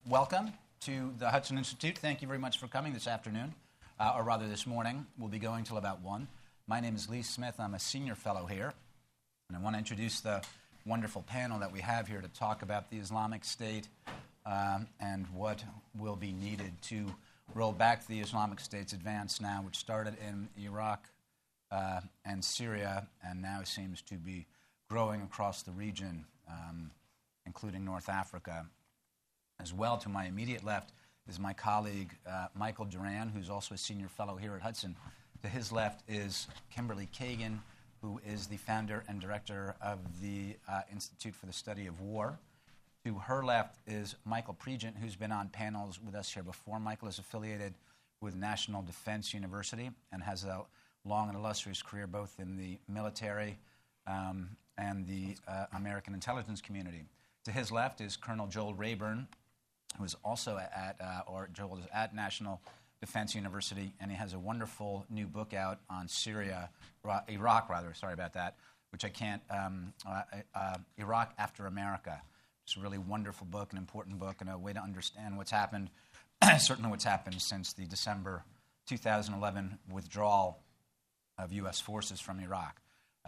welcome to the Hudson Institute. Thank you very much for coming this afternoon, or rather this morning. We'll be going till about 1. My name is Lee Smith. I'm a senior fellow here, and I want to introduce the wonderful panel that we have here to talk about the Islamic State and what will be needed to roll back the Islamic State's advance now, which started in Iraq and Syria and now seems to be growing across the region, including North Africa. As well, to my immediate left is my colleague, Michael Duran, who's also a senior fellow here at Hudson. To his left is Kimberly Kagan, who is the founder and director of the Institute for the Study of War. To her left is Michael Pregent, who's been on panels with us here before. Michael is affiliated with National Defense University and has a long and illustrious career both in the military and the American intelligence community. To his left is Colonel Joel Rayburn, who is also Joel is at National Defense University, and he has a wonderful new book out on Iraq, which I can't, Iraq After America. It's a really wonderful book, an important book, and a way to understand what's happened, certainly what's happened since the December 2011 withdrawal of U.S. forces from Iraq.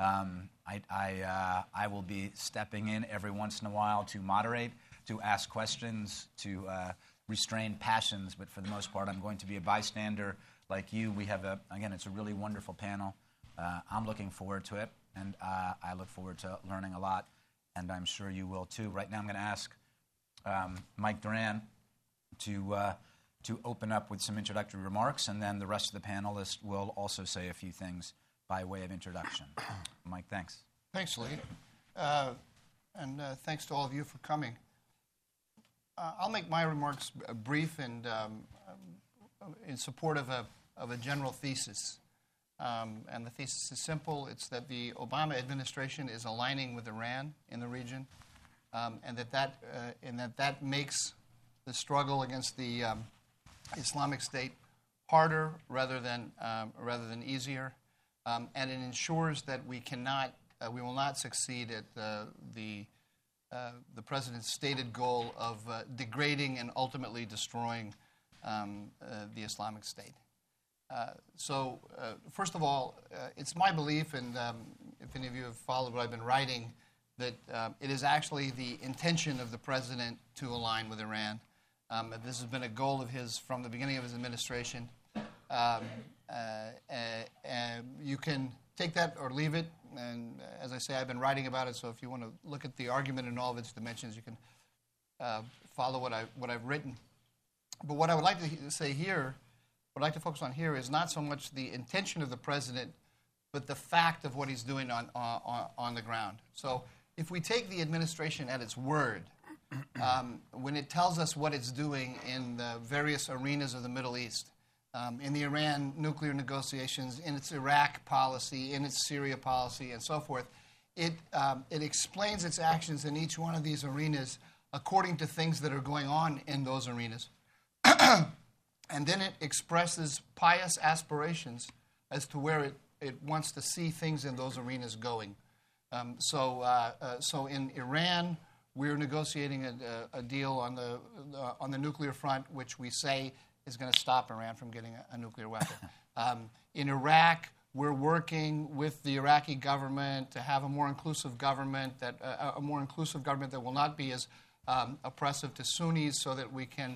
I will be stepping in every once in a while to moderate, to ask questions, to restrain passions, but for the most part, I'm going to be a bystander like you. We have, it's a really wonderful panel. I'm looking forward to it, and I look forward to learning a lot, and I'm sure you will too. Right now, I'm going to ask Mike Duran to open up with some introductory remarks, and then the rest of the panelists will also say a few things by way of introduction. Mike, thanks. Thanks, Lee. And thanks to all of you for coming. I'll make my remarks brief and in support of a general thesis. And the thesis is simple. It's that the Obama administration is aligning with Iran in the region, and that makes the struggle against the Islamic State harder rather than easier. And it ensures that we will not succeed at the president's stated goal of degrading and ultimately destroying the Islamic State. So, first of all, it's my belief, and if any of you have followed what I've been writing, that it is actually the intention of the president to align with Iran. This has been a goal of his from the beginning of his administration. You can take that or leave it, and as I say, I've been writing about it, so if you want to look at the argument in all of its dimensions, you can follow what I've written. But what I would like to say here, what I'd like to focus on here, is not so much the intention of the president, but the fact of what he's doing on the ground. So if we take the administration at its word, when it tells us what it's doing in the various arenas of the Middle East, in the Iran nuclear negotiations, in its Iraq policy, in its Syria policy, and so forth, it explains its actions in each one of these arenas according to things that are going on in those arenas. And then it expresses pious aspirations as to where it wants to see things in those arenas going. So in Iran, we're negotiating a deal on the nuclear front, which we say is going to stop Iran from getting a nuclear weapon. In Iraq, we're working with the Iraqi government to have a more inclusive government that will not be as oppressive to Sunnis, so that we can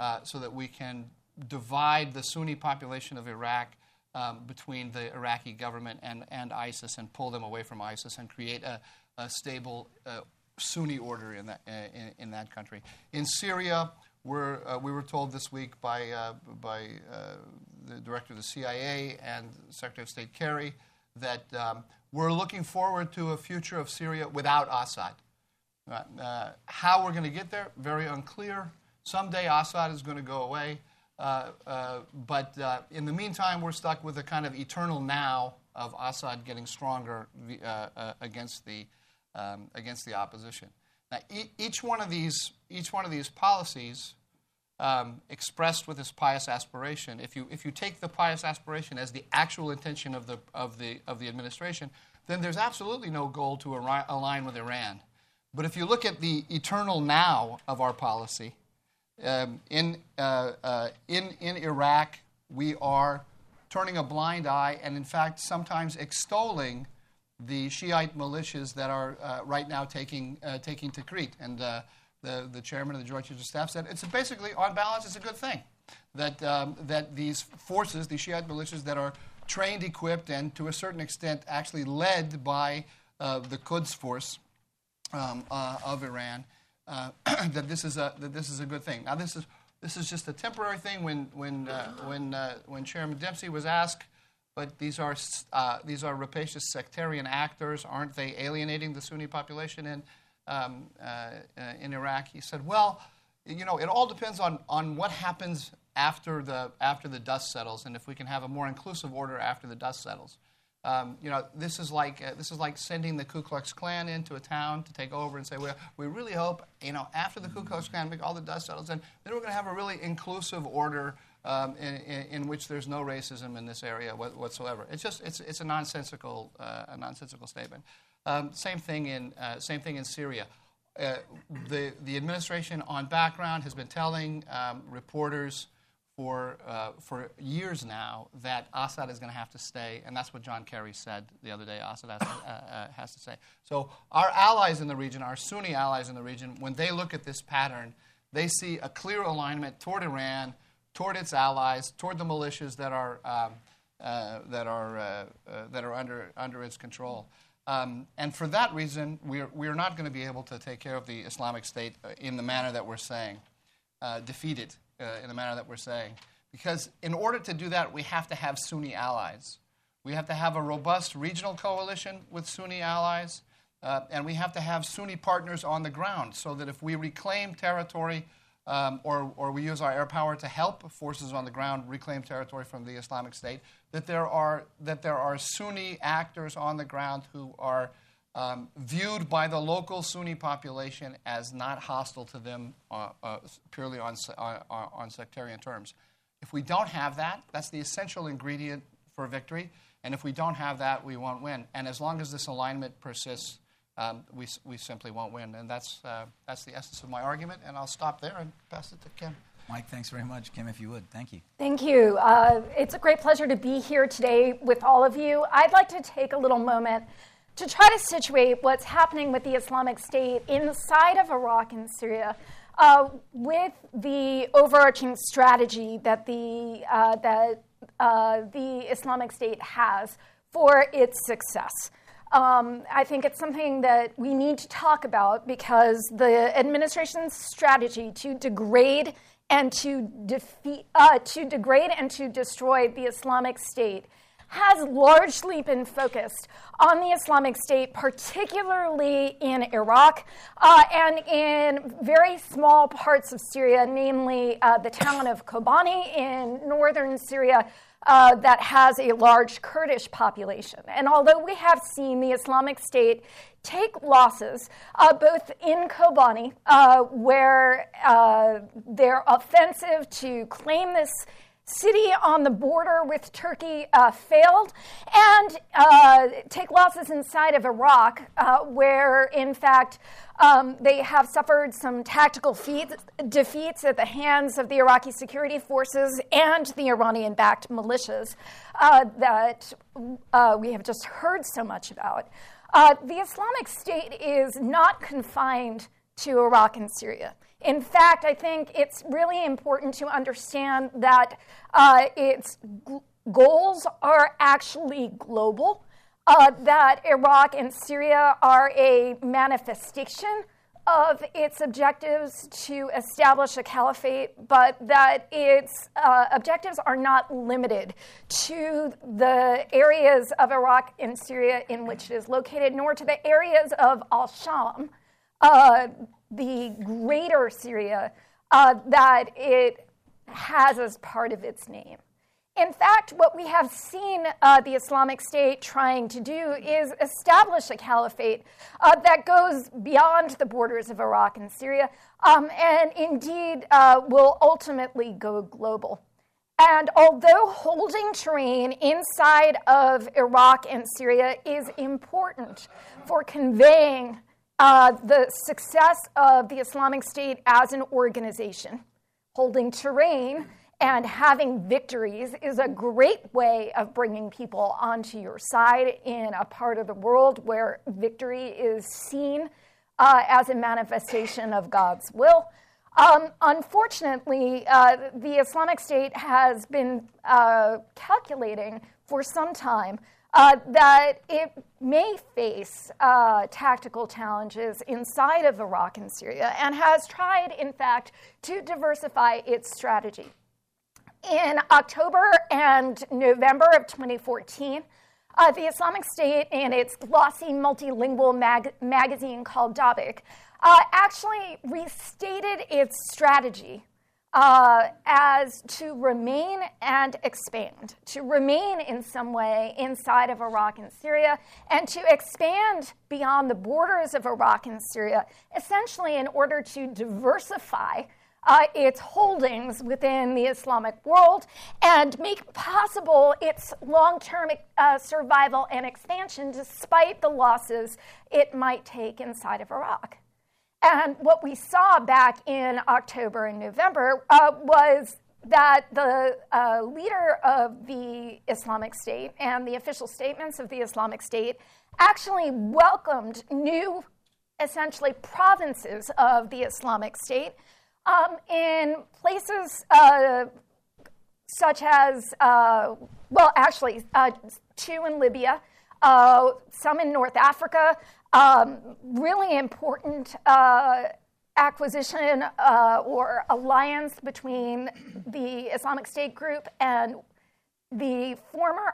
divide the Sunni population of Iraq between the Iraqi government and ISIS, and pull them away from ISIS and create a stable Sunni order in that country. In Syria, we were told this week by the director of the CIA and Secretary of State Kerry that we're looking forward to a future of Syria without Assad. How we're going to get there, very unclear. Someday Assad is going to go away. But in the meantime, we're stuck with a kind of eternal now of Assad getting stronger against the opposition. Now, each one of these policies expressed with this pious aspiration, if you take the pious aspiration as the actual intention of the administration, then there's absolutely no goal to align with Iran. But if you look at the eternal now of our policy, In Iraq, we are turning a blind eye and, in fact, sometimes extolling the Shiite militias that are right now taking Tikrit. And the chairman of the Joint Chiefs of Staff said it's basically, on balance, it's a good thing that these forces, the Shiite militias that are trained, equipped, and to a certain extent actually led by the Quds force of Iran, that this is a good thing. Now, this is just a temporary thing. When Chairman Dempsey was asked, but these are rapacious sectarian actors, aren't they alienating the Sunni population in Iraq? He said, well, it all depends on what happens after the dust settles, and if we can have a more inclusive order after the dust settles. This is like sending the Ku Klux Klan into a town to take over and say, well, we really hope, after the Ku Klux Klan make all the dust settles, and then we're going to have a really inclusive order in which there's no racism in this area whatsoever. It's a nonsensical statement. Same thing in Syria. The administration on background has been telling reporters for years now that Assad is going to have to stay, and that's what John Kerry said the other day. Assad has to stay. So our allies in the region, our Sunni allies in the region, when they look at this pattern, they see a clear alignment toward Iran, toward its allies, toward the militias that are under its control. And for that reason, we're not going to be able to take care of the Islamic State in the manner that we're saying, defeat it in the manner that we're saying. Because in order to do that, we have to have Sunni allies. We have to have a robust regional coalition with Sunni allies, and we have to have Sunni partners on the ground so that if we reclaim territory or we use our air power to help forces on the ground reclaim territory from the Islamic State, that there are Sunni actors on the ground who are viewed by the local Sunni population as not hostile to them purely on sectarian terms. If we don't have that, that's the essential ingredient for victory. And if we don't have that, we won't win. And as long as this alignment persists, we simply won't win. And that's the essence of my argument. And I'll stop there and pass it to Kim. Mike, thanks very much. Kim, if you would. Thank you. Thank you. It's a great pleasure to be here today with all of you. I'd like to take a little moment to try to situate what's happening with the Islamic State inside of Iraq and Syria with the overarching strategy that the Islamic State has for its success. I think it's something that we need to talk about because the administration's strategy to degrade and to destroy the Islamic State has largely been focused on the Islamic State, particularly in Iraq and in very small parts of Syria, namely the town of Kobani in northern Syria that has a large Kurdish population. And although we have seen the Islamic State take losses, both in Kobani, where their offensive to claim this city on the border with Turkey failed, and take losses inside of Iraq, where, in fact, they have suffered some tactical defeats at the hands of the Iraqi security forces and the Iranian-backed militias that we have just heard so much about. The Islamic State is not confined to Iraq and Syria. In fact, I think it's really important to understand that its goals are actually global, that Iraq and Syria are a manifestation of its objectives to establish a caliphate, but that its objectives are not limited to the areas of Iraq and Syria in which it is located, nor to the areas of al-Sham, the greater Syria that it has as part of its name. In fact, what we have seen the Islamic State trying to do is establish a caliphate that goes beyond the borders of Iraq and Syria, and indeed will ultimately go global. And although holding terrain inside of Iraq and Syria is important for conveying the success of the Islamic State as an organization, holding terrain and having victories is a great way of bringing people onto your side in a part of the world where victory is seen as a manifestation of God's will. Unfortunately, the Islamic State has been calculating for some time that it may face tactical challenges inside of Iraq and Syria, and has tried, in fact, to diversify its strategy. In October and November of 2014, the Islamic State, in its glossy multilingual magazine called Dabiq, actually restated its strategy as to remain and expand, to remain in some way inside of Iraq and Syria, and to expand beyond the borders of Iraq and Syria, essentially in order to diversify its holdings within the Islamic world and make possible its long-term survival and expansion despite the losses it might take inside of Iraq. And what we saw back in October and November was that the leader of the Islamic State and the official statements of the Islamic State actually welcomed new, essentially, provinces of the Islamic State in places such as, two in Libya, some in North Africa. Really important acquisition or alliance between the Islamic State group and the former,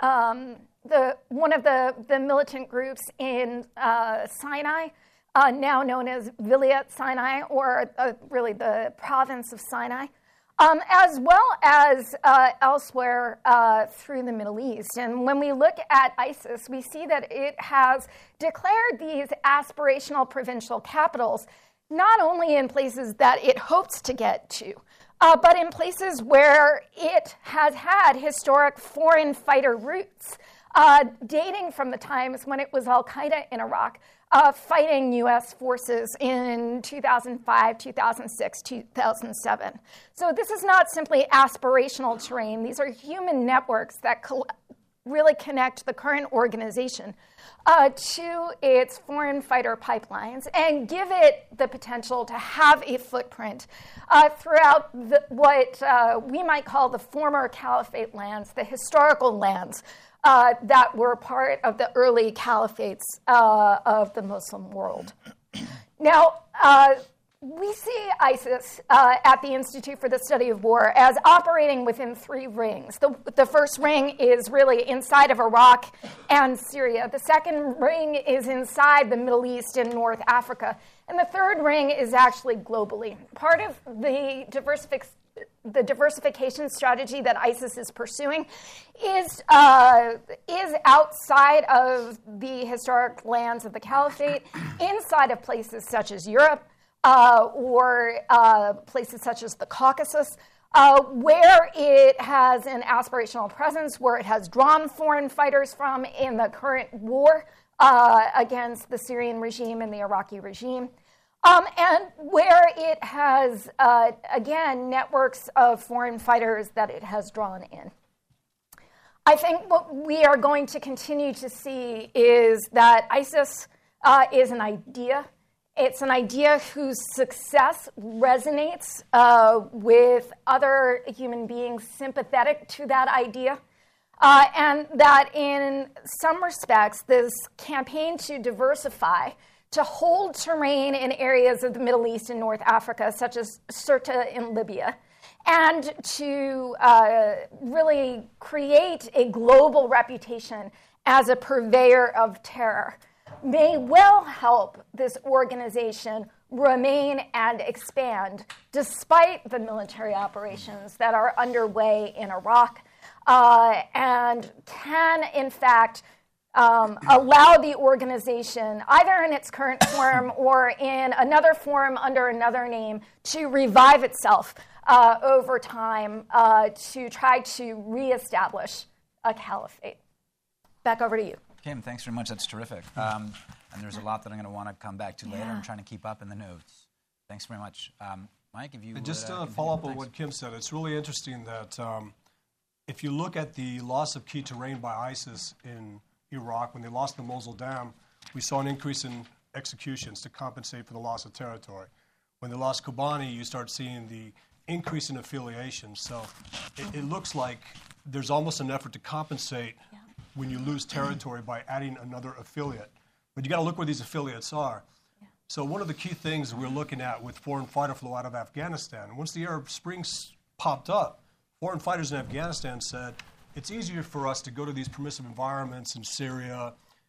one of the militant groups in Sinai, now known as Vilayet Sinai, or really the province of Sinai, as well as elsewhere through the Middle East. And when we look at ISIS, we see that it has declared these aspirational provincial capitals not only in places that it hopes to get to, but in places where it has had historic foreign fighter roots, dating from the times when it was Al-Qaeda in Iraq, fighting U.S. forces in 2005, 2006, 2007. So this is not simply aspirational terrain. These are human networks that really connect the current organization to its foreign fighter pipelines and give it the potential to have a footprint throughout what we might call the former caliphate lands, the historical lands that were part of the early caliphates of the Muslim world. Now, we see ISIS at the Institute for the Study of War as operating within three rings. The first ring is really inside of Iraq and Syria. The second ring is inside the Middle East and North Africa. And the third ring is actually globally. Part of the diversification strategy that ISIS is pursuing is outside of the historic lands of the caliphate, inside of places such as Europe, or places such as the Caucasus, where it has an aspirational presence, where it has drawn foreign fighters from in the current war against the Syrian regime and the Iraqi regime, and where it has, again, networks of foreign fighters that it has drawn in. I think what we are going to continue to see is that ISIS is an idea. It's an idea whose success resonates with other human beings sympathetic to that idea, and that in some respects, this campaign to diversify, to hold terrain in areas of the Middle East and North Africa, such as Sirte in Libya, and to really create a global reputation as a purveyor of terror, may well help this organization remain and expand despite the military operations that are underway in Iraq, and can, in fact, allow the organization, either in its current form or in another form under another name, to revive itself over time to try to reestablish a caliphate. Back over to you. Kim, thanks very much. That's terrific. And there's a lot that I'm going to want to come back to later. I'm trying to keep up in the notes. Thanks very much. Mike, if you And just to continue. follow up on Thanks. what Kim said, it's really interesting that if you look at the loss of key terrain by ISIS in Iraq, when they lost the Mosul Dam, we saw an increase in executions to compensate for the loss of territory. When they lost Kobani, you start seeing the increase in affiliations. So it looks like there's almost an effort to compensate when you lose territory by adding another affiliate. But you got to look where these affiliates are. So one of the key things we're looking at with foreign fighter flow out of Afghanistan, once the Arab Springs popped up, foreign fighters in Afghanistan said, it's easier for us to go to these permissive environments in Syria,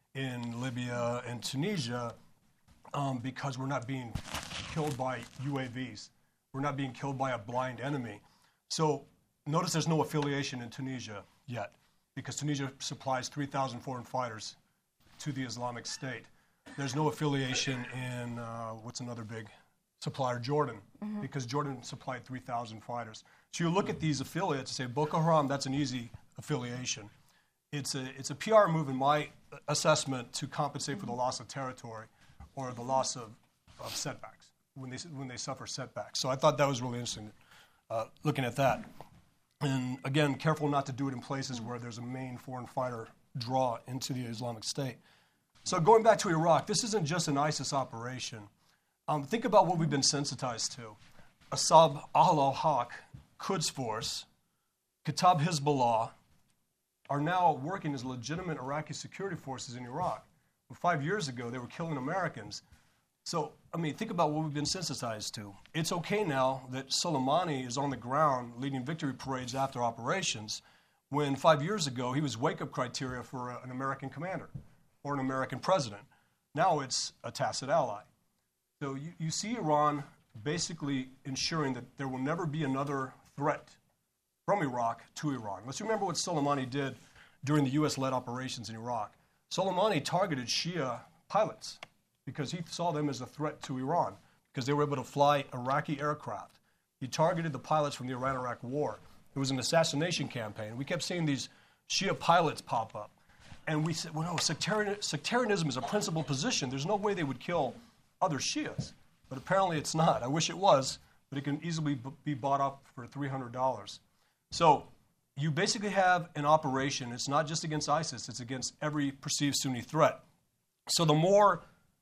in Libya, and Tunisia because we're not being killed by UAVs. We're not being killed by a blind enemy. So notice there's no affiliation in Tunisia yet because Tunisia supplies 3,000 foreign fighters to the Islamic State. There's no affiliation in, what's another big supplier, Jordan, because Jordan supplied 3,000 fighters. So you look at these affiliates and say, Boko Haram, that's an easy affiliation. It's a PR move in my assessment to compensate for the loss of territory or the loss of setbacks when they suffer setbacks. So I thought that was really interesting looking at that. And again, careful not to do it in places where there's a main foreign fighter draw into the Islamic State. So going back to Iraq, this isn't just an ISIS operation. Think about what we've been sensitized to. Asab Ahl al-Haq, Quds Force, Kataib Hezbollah are now working as legitimate Iraqi security forces in Iraq. Well, 5 years ago, they were killing Americans. So, I mean, think about what we've been sensitized to. It's okay now that Soleimani is on the ground leading victory parades after operations, when 5 years ago he was wake-up criteria for an American commander or an American president. Now it's a tacit ally. So you see Iran basically ensuring that there will never be another threat from Iraq to Iran. Let's remember what Soleimani did during the U.S.-led operations in Iraq. Soleimani targeted Shia pilots because he saw them as a threat to Iran because they were able to fly Iraqi aircraft. He targeted the pilots from the Iran-Iraq war. It was an assassination campaign. We kept seeing these Shia pilots pop up. And we said, well, no, sectarianism is a principal position. There's no way they would kill other Shias. But apparently it's not. I wish it was, but it can easily be bought up for $300. So you basically have an operation. It's not just against ISIS. It's against every perceived Sunni threat. So the more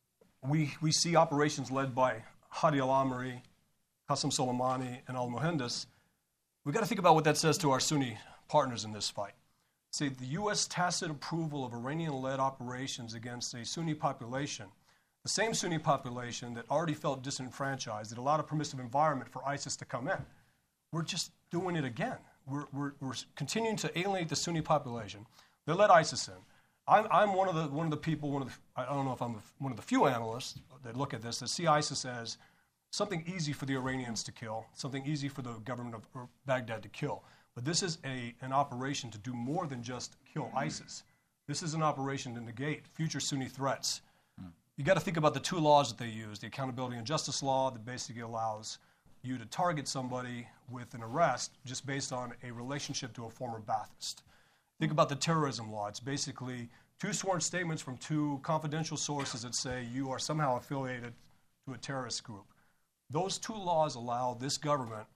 we see operations led by Hadi al-Amiri, Qasem Soleimani, and al-Muhandis, we've got to think about what that says to our Sunni partners in this fight. See, the U.S. tacit approval of Iranian-led operations against a Sunni population, the same Sunni population that already felt disenfranchised, that allowed a permissive environment for ISIS to come in. We're just doing it again. We're continuing to alienate the Sunni population. They let ISIS in. I'm one of the people, I don't know if I'm one of the few analysts that look at this, that see ISIS as something easy for the Iranians to kill, something easy for the government of Baghdad to kill. But this is an operation to do more than just kill ISIS. This is an operation to negate future Sunni threats. You got to think about the two laws that they use, the accountability and justice law that basically allows you to target somebody with an arrest just based on a relationship to a former Ba'athist. Think about the terrorism law. It's basically two sworn statements from two confidential sources that say you are somehow affiliated to a terrorist group. Those two laws allow this government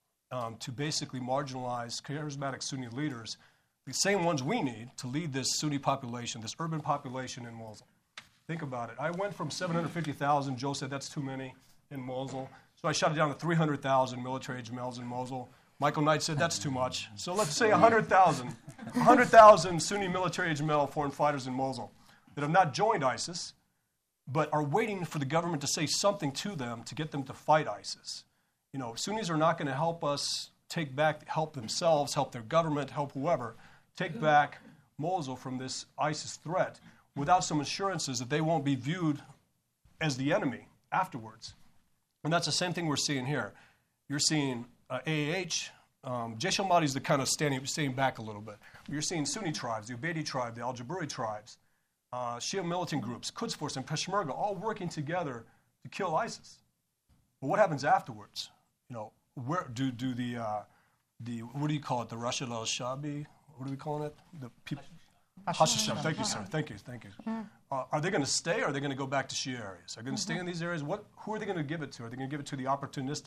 to basically marginalize charismatic Sunni leaders, the same ones we need to lead this Sunni population, this urban population in Mosul. Think about it. I went from 750,000, Joe said that's too many in Mosul, so I shot it down to 300,000 military-age males in Mosul. Michael Knight said that's too much. So let's say 100,000 Sunni military-age male foreign fighters in Mosul that have not joined ISIS, but are waiting for the government to say something to them to get them to fight ISIS. You know, Sunnis are not going to help us help themselves, help their government, help whoever, take back Mosul from this ISIS threat without some assurances that they won't be viewed as the enemy afterwards. And that's the same thing we're seeing here. You're seeing Jaish al-Mahdi is the kind of staying back a little bit. You're seeing Sunni tribes, the Ubaidi tribe, the Al-Jaburi tribes, Shia militant groups, Quds Force and Peshmerga, all working together to kill ISIS. But what happens afterwards? You know, where do the what do you call it? The Rashid al-Shabi? What are we calling it? The people. Hashishin. Thank you, sir. Thank you. Are they going to stay, or are they going to go back to Shia areas? Are they going to stay in these areas? Who are they going to give it to? Are they going to give it to the opportunistic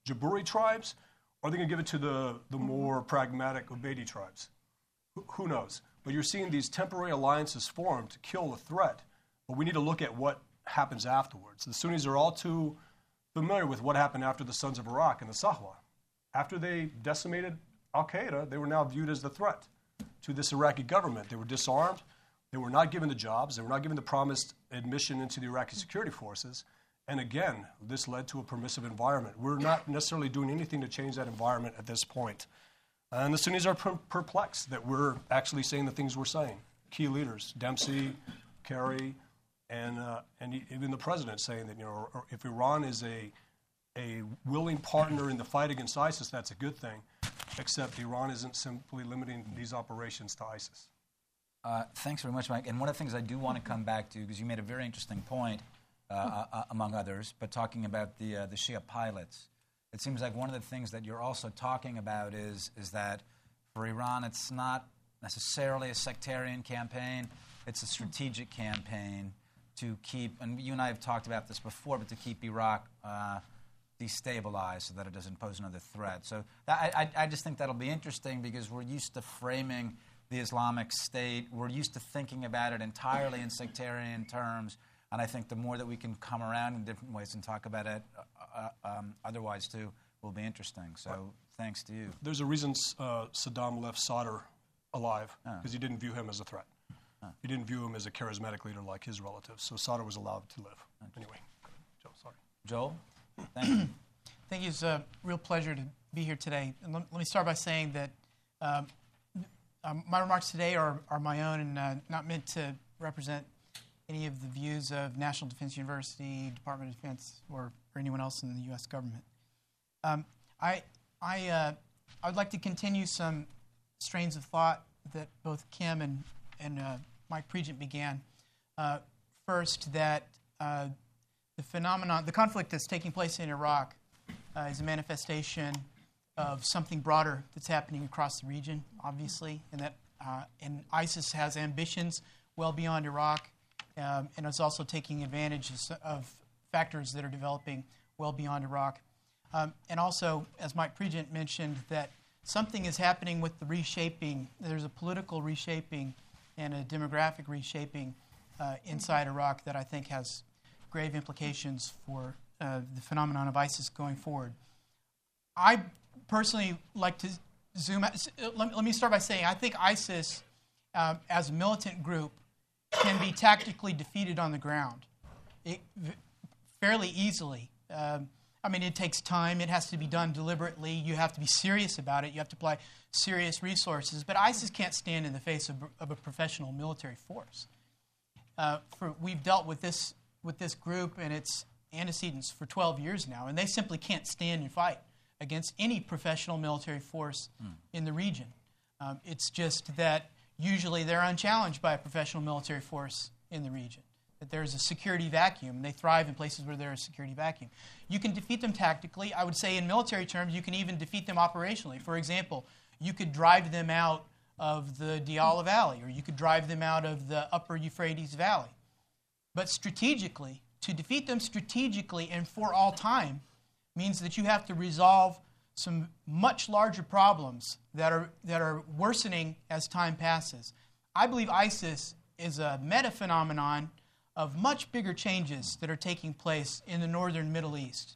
Jabburi tribes, or are they going to give it to the more pragmatic Ubaidi tribes? Who knows? But you're seeing these temporary alliances formed to kill the threat. But we need to look at what happens afterwards. The Sunnis are all too familiar with what happened after the Sons of Iraq and the Sahwa. After they decimated al-Qaeda, they were now viewed as the threat to this Iraqi government. They were disarmed. They were not given the jobs. They were not given the promised admission into the Iraqi security forces. And again, this led to a permissive environment. We're not necessarily doing anything to change that environment at this point. And the Sunnis are perplexed that we're actually saying the things we're saying. Key leaders, Dempsey, Kerry, and even the president saying that, if Iran is a willing partner in the fight against ISIS, that's a good thing, except Iran isn't simply limiting these operations to ISIS. Thanks very much, Mike. And one of the things I do want to come back to, because you made a very interesting point, among others, but talking about the Shia pilots. It seems like one of the things that you're also talking about is that for Iran, it's not necessarily a sectarian campaign. It's a strategic campaign to keep, and you and I have talked about this before, but to keep Iraq destabilized so that it doesn't pose another threat. So I just think that'll be interesting because we're used to framing the Islamic State. We're used to thinking about it entirely in sectarian terms. And I think the more that we can come around in different ways and talk about it otherwise too will be interesting. So thanks to you. There's a reason Saddam left Sadr alive, because he didn't view him as a threat. He didn't view him as a charismatic leader like his relatives. So Sadr was allowed to live. Anyway, Joe, sorry. Joel, thank you. Thank you. It's a real pleasure to be here today. And let me start by saying that my remarks today are my own and not meant to represent any of the views of National Defense University, Department of Defense, or anyone else in the U.S. government. I would like to continue some strains of thought that both Kim and Mike Pregent began. First, that the conflict that's taking place in Iraq is a manifestation of something broader that's happening across the region, obviously, and ISIS has ambitions well beyond Iraq, and is also taking advantage of factors that are developing well beyond Iraq. And also, as Mike Pregent mentioned, that something is happening with the reshaping. There's a political reshaping and a demographic reshaping inside Iraq that I think has grave implications for the phenomenon of ISIS going forward. I personally like to zoom out. Let me start by saying I think ISIS, as a militant group, can be tactically defeated on the ground fairly easily. It takes time. It has to be done deliberately. You have to be serious about it. You have to apply serious resources. But ISIS can't stand in the face of a professional military force. We've dealt with this group and its antecedents for 12 years now, and they simply can't stand and fight against any professional military force in the region. It's just that usually they're unchallenged by a professional military force in the region, that there's a security vacuum, and they thrive in places where there's a security vacuum. You can defeat them tactically. I would say in military terms, you can even defeat them operationally. For example, you could drive them out of the Diyala Valley, or you could drive them out of the upper Euphrates Valley. But strategically, to defeat them strategically and for all time means that you have to resolve some much larger problems that are worsening as time passes. I believe ISIS is a meta-phenomenon of much bigger changes that are taking place in the northern Middle East.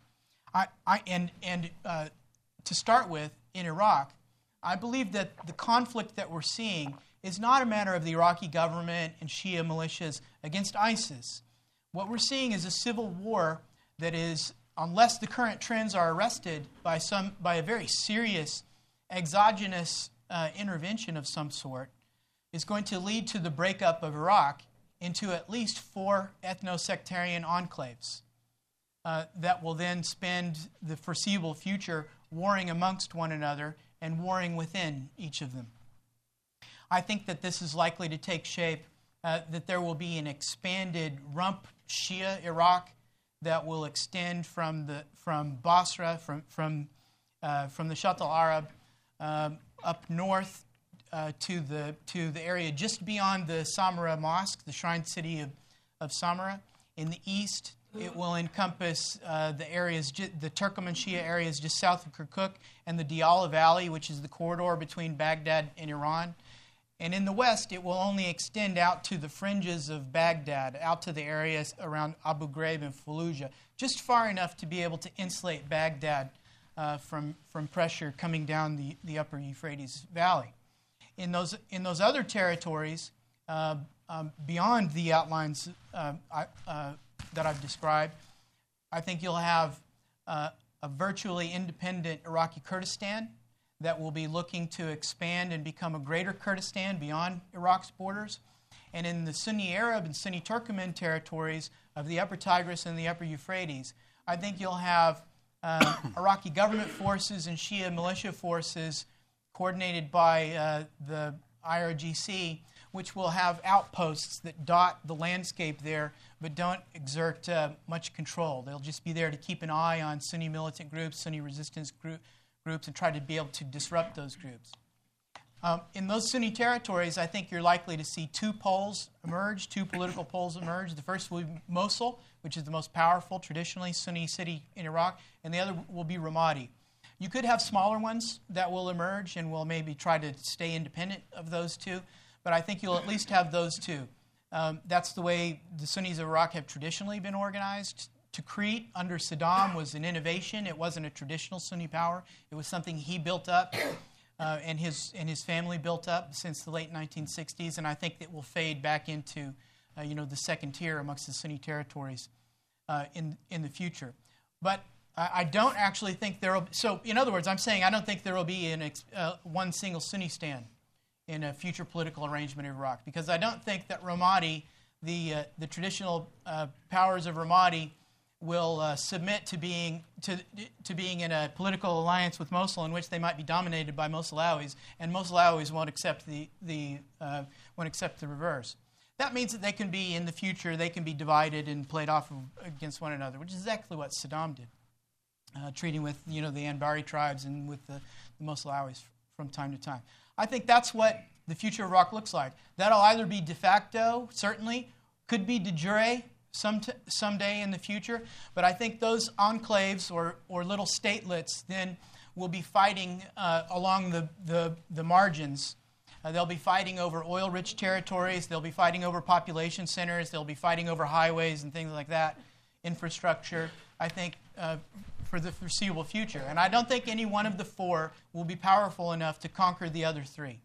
To start with, in Iraq, I believe that the conflict that we're seeing is not a matter of the Iraqi government and Shia militias against ISIS. What we're seeing is a civil war that is, unless the current trends are arrested by a very serious exogenous intervention of some sort, is going to lead to the breakup of Iraq into at least 4 ethno-sectarian enclaves that will then spend the foreseeable future warring amongst one another and warring within each of them. I think that this is likely to take shape, that there will be an expanded rump Shia Iraq that will extend from Basra, from the Shatt al-Arab up north to the area just beyond the Samarra Mosque, the shrine city of Samarra. In the east, It will encompass the areas, the Turkoman Shia areas just south of Kirkuk, and the Diyala Valley, which is the corridor between Baghdad and Iran. And in the west, it will only extend out to the fringes of Baghdad, out to the areas around Abu Ghraib and Fallujah, just far enough to be able to insulate Baghdad from pressure coming down the upper Euphrates Valley. In those other territories, beyond the outlines that I've described, I think you'll have a virtually independent Iraqi Kurdistan that will be looking to expand and become a greater Kurdistan beyond Iraq's borders. And in the Sunni Arab and Sunni Turkoman territories of the upper Tigris and the upper Euphrates, I think you'll have Iraqi government forces and Shia militia forces coordinated by the IRGC, which will have outposts that dot the landscape there but don't exert much control. They'll just be there to keep an eye on Sunni militant groups, Sunni resistance groups, and try to be able to disrupt those groups. In those Sunni territories, I think you're likely to see two political poles emerge. The first will be Mosul, which is the most powerful, traditionally Sunni city in Iraq, and the other will be Ramadi. You could have smaller ones that will emerge and will maybe try to stay independent of those two, but I think you'll at least have those two. That's the way the Sunnis of Iraq have traditionally been organized. Tikrit under Saddam was an innovation. It wasn't a traditional Sunni power. It was something he built up and his family built up since the late 1960s, and I think it will fade back into the second tier amongst the Sunni territories in the future. But I don't actually think there will. So, in other words, I'm saying I don't think there will be one single Sunni stand in a future political arrangement in Iraq, because I don't think that Ramadi, the traditional powers of Ramadi, will submit to being in a political alliance with Mosul in which they might be dominated by Mosul-Alawis, and Mosul-Alawis won't accept the reverse. That means that they can be in the future. They can be divided and played off against one another, which is exactly what Saddam did, treating with the Anbari tribes and with the Mosul-Alawis from time to time. I think that's what the future of Iraq looks like. That'll either be de facto, certainly, could be de jure someday in the future, but I think those enclaves or little statelets then will be fighting along the margins. They'll be fighting over oil-rich territories. They'll be fighting over population centers. They'll be fighting over highways and things like that, infrastructure, I think, for the foreseeable future. And I don't think any one of the four will be powerful enough to conquer the other three.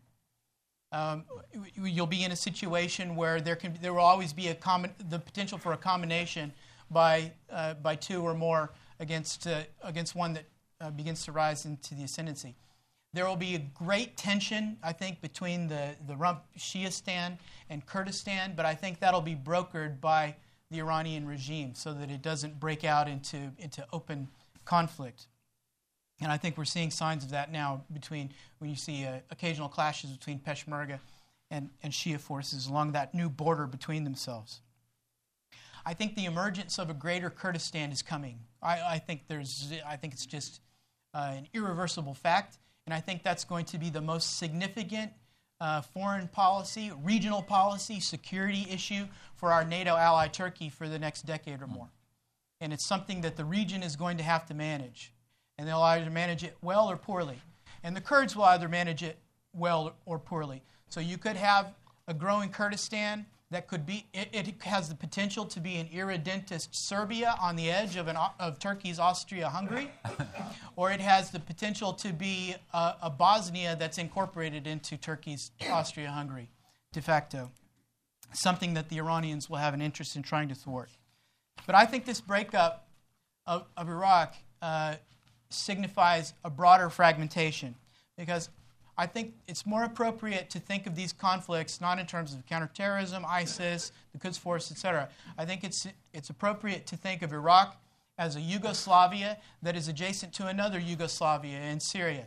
You'll be in a situation where there will always be the potential for a combination by two or more against one that begins to rise into the ascendancy. There will be a great tension, I think, between the Rump Shiistan and Kurdistan, but I think that'll be brokered by the Iranian regime so that it doesn't break out into open conflict. And I think we're seeing signs of that now when you see occasional clashes between Peshmerga and Shia forces along that new border between themselves. I think the emergence of a greater Kurdistan is coming. I think it's just an irreversible fact, and I think that's going to be the most significant foreign policy, regional policy, security issue for our NATO ally Turkey for the next decade or more. And it's something that the region is going to have to manage. And they'll either manage it well or poorly. And the Kurds will either manage it well or poorly. So you could have a growing Kurdistan that could be, it has the potential to be an irredentist Serbia on the edge of Turkey's Austria-Hungary, or it has the potential to be a Bosnia that's incorporated into Turkey's Austria-Hungary de facto, something that the Iranians will have an interest in trying to thwart. But I think this breakup of Iraq signifies a broader fragmentation, because I think it's more appropriate to think of these conflicts not in terms of counterterrorism, ISIS, the Quds Force, etc. I think it's appropriate to think of Iraq as a Yugoslavia that is adjacent to another Yugoslavia in Syria.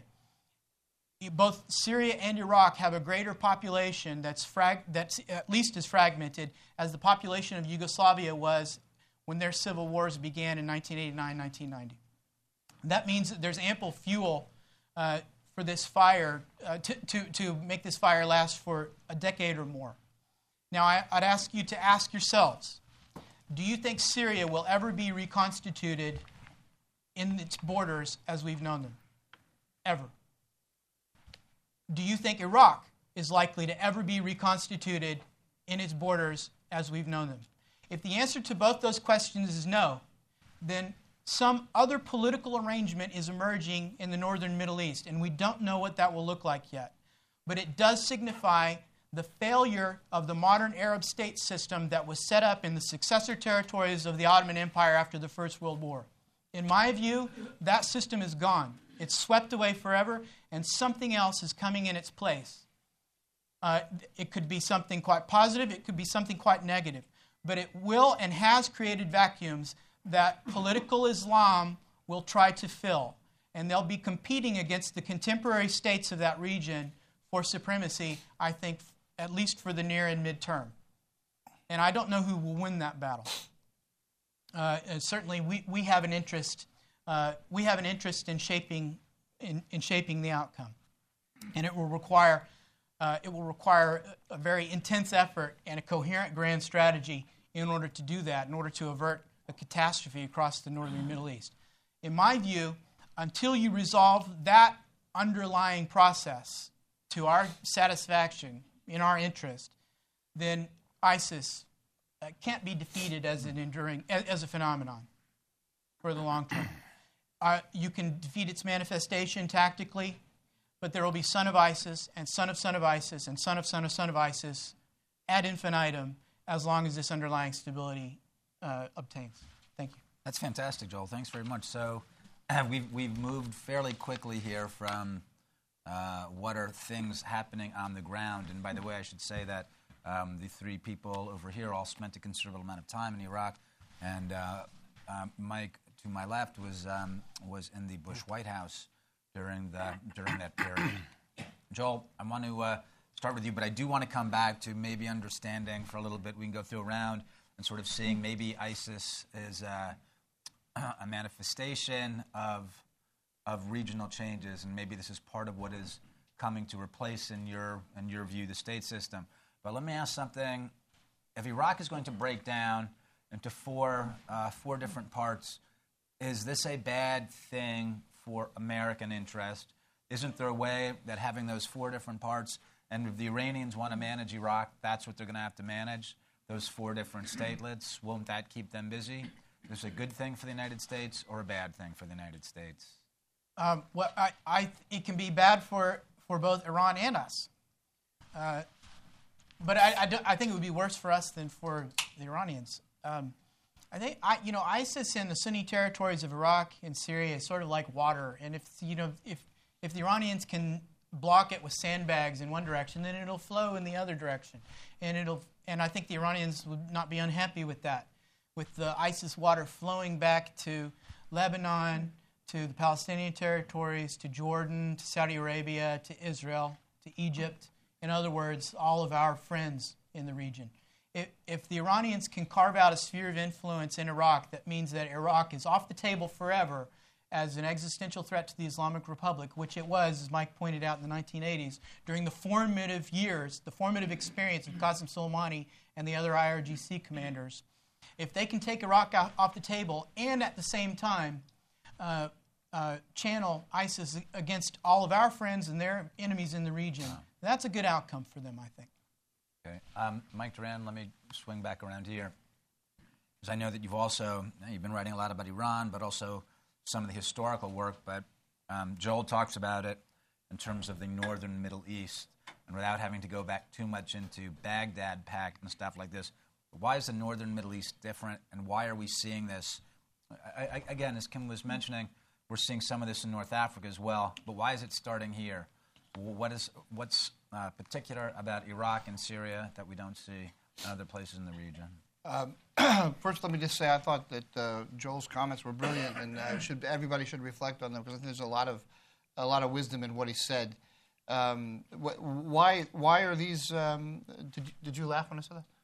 Both Syria and Iraq have a greater population that's at least as fragmented as the population of Yugoslavia was when their civil wars began in 1989, 1990. That means that there's ample fuel for this fire, to make this fire last for a decade or more. Now, I'd ask you to ask yourselves, Do you think Syria will ever be reconstituted in its borders as we've known them? Ever? Do you think Iraq is likely to ever be reconstituted in its borders as we've known them? If the answer to both those questions is no, then some other political arrangement is emerging in the northern Middle East, and we don't know what that will look like yet. But it does signify the failure of the modern Arab state system that was set up in the successor territories of the Ottoman Empire after the First World War. In my view, that system is gone. It's swept away forever, and something else is coming in its place. It could be something quite positive, it could be something quite negative, but it will and has created vacuums that political Islam will try to fill, and they'll be competing against the contemporary states of that region for supremacy, I think, at least for the near and midterm. And I don't know who will win that battle. Certainly, we have an interest. We have an interest in shaping the outcome, and it will require a very intense effort and a coherent grand strategy in order to do that, in order to avert a catastrophe across the northern Middle East. In my view, until you resolve that underlying process to our satisfaction, in our interest, then ISIS can't be defeated as a phenomenon for the long term. You can defeat its manifestation tactically, but there will be son of ISIS and son of son of ISIS and son of son of son of ISIS ad infinitum as long as this underlying stability obtains. Thank you. That's fantastic, Joel. Thanks very much. So we've moved fairly quickly here from what are things happening on the ground. And by the way, I should say that the three people over here all spent a considerable amount of time in Iraq, and Mike to my left was in the Bush White House during that period. Joel, I want to start with you, but I do want to come back to maybe understanding for a little bit. We can go through around and sort of seeing maybe ISIS is a manifestation of regional changes, and maybe this is part of what is coming to replace, in your view, the state system. But let me ask something. If Iraq is going to break down into four different parts, is this a bad thing for American interest? Isn't there a way that having those four different parts, and if the Iranians want to manage Iraq, that's what they're going to have to manage, those four different statelets? Won't that keep them busy? Is this a good thing for the United States or a bad thing for the United States? It can be bad for both Iran and us. But I think it would be worse for us than for the Iranians. I think ISIS in the Sunni territories of Iraq and Syria is sort of like water, and if the Iranians can block it with sandbags in one direction, then it'll flow in the other direction, and I think the Iranians would not be unhappy with that, with the ISIS water flowing back to Lebanon, to the Palestinian territories, to Jordan, to Saudi Arabia, to Israel, to Egypt. In other words, all of our friends in the region. If the Iranians can carve out a sphere of influence in Iraq, that means that Iraq is off the table forever as an existential threat to the Islamic Republic, which it was, as Mike pointed out, in the 1980s, during the formative years, the formative experience of Qasem Soleimani and the other IRGC commanders. If they can take Iraq off the table and at the same time channel ISIS against all of our friends and their enemies in the region, that's a good outcome for them, I think. Okay. Mike Doran, let me swing back around here, because I know that you've been writing a lot about Iran, but also some of the historical work, but Joel talks about it in terms of the northern Middle East, and without having to go back too much into Baghdad Pact and stuff like this, why is the northern Middle East different, and why are we seeing this? Again, as Kim was mentioning, we're seeing some of this in North Africa as well, but why is it starting here? What's particular about Iraq and Syria that we don't see in other places in the region? First, let me just say I thought that Joel's comments were brilliant, and everybody should reflect on them, because I think there's a lot of wisdom in what he said. Why are these? Did you laugh when I said that?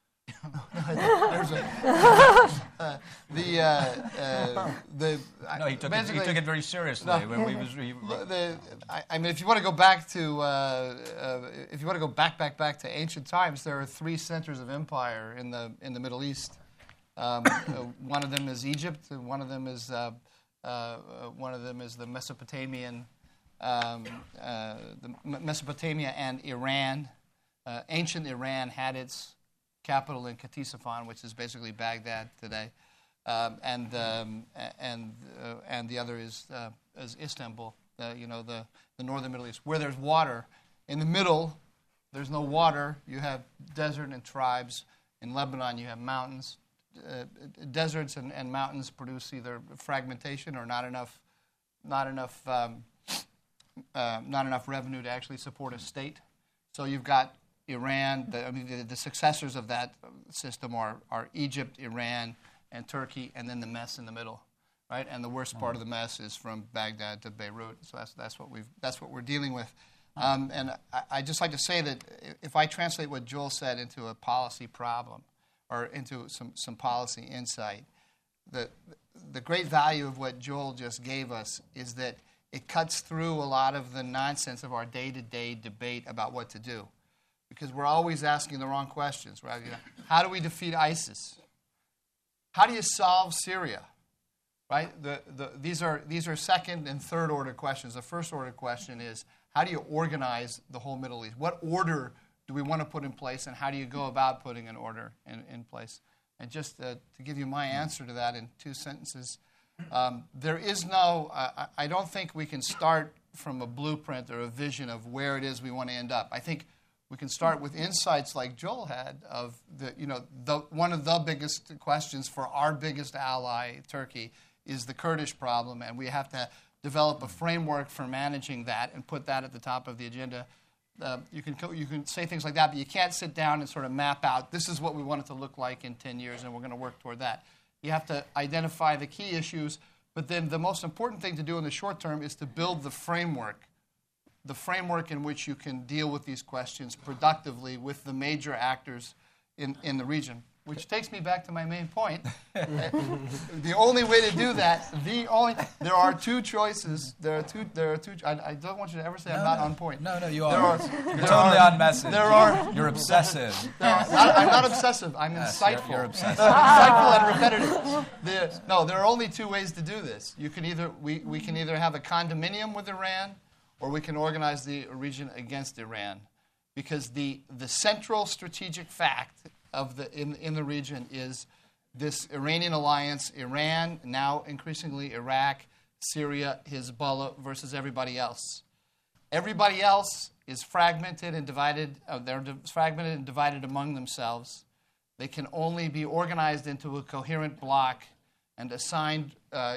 No, he took it very seriously. No, I mean, if you want to go back to back to ancient times, there are three centers of empire in the Middle East: One of them is Egypt. One of them is the Mesopotamian, Mesopotamia and Iran. Ancient Iran had its capital in Ctesiphon, which is basically Baghdad today, and the other is Istanbul. The northern Middle East, where there's water. In the middle, there's no water. You have desert and tribes. In Lebanon, you have mountains. Deserts and mountains produce either fragmentation or not enough revenue to actually support a state. So you've got Iran. The successors of that system are Egypt, Iran, and Turkey, and then the mess in the middle, right? And the worst part of the mess is from Baghdad to Beirut. So that's what we're dealing with. And I just like to say that if I translate what Joel said into a policy problem or into some policy insight, the great value of what Joel just gave us is that it cuts through a lot of the nonsense of our day-to-day debate about what to do. Because we're always asking the wrong questions, right? How do we defeat ISIS? How do you solve Syria? Right? These are second and third order questions. The first order question is, how do you organize the whole Middle East? What order do we want to put in place, and how do you go about putting an order in place? And just to give you my answer to that in 2 sentences, there is no, I don't think we can start from a blueprint or a vision of where it is we want to end up. I think we can start with insights like Joel had of one of the biggest questions for our biggest ally, Turkey, is the Kurdish problem, and we have to develop a framework for managing that and put that at the top of the agenda. You can say things like that, but you can't sit down and sort of map out, this is what we want it to look like in 10 years, and we're going to work toward that. You have to identify the key issues, but then the most important thing to do in the short term is to build the framework in which you can deal with these questions productively with the major actors in the region. Which takes me back to my main point. The only way to do that, there are two choices. I don't want you to ever say I'm not on point. No, you are. You're totally on message. You're obsessive. I'm not obsessive. I'm insightful. You're obsessive. Insightful and repetitive. There are only two ways to do this. We can either have a condominium with Iran, or we can organize the region against Iran, because the central strategic fact in the region is this Iranian alliance: Iran, now increasingly Iraq, Syria, Hezbollah versus everybody else. Everybody else is fragmented and divided. They're fragmented and divided among themselves. They can only be organized into a coherent bloc and assigned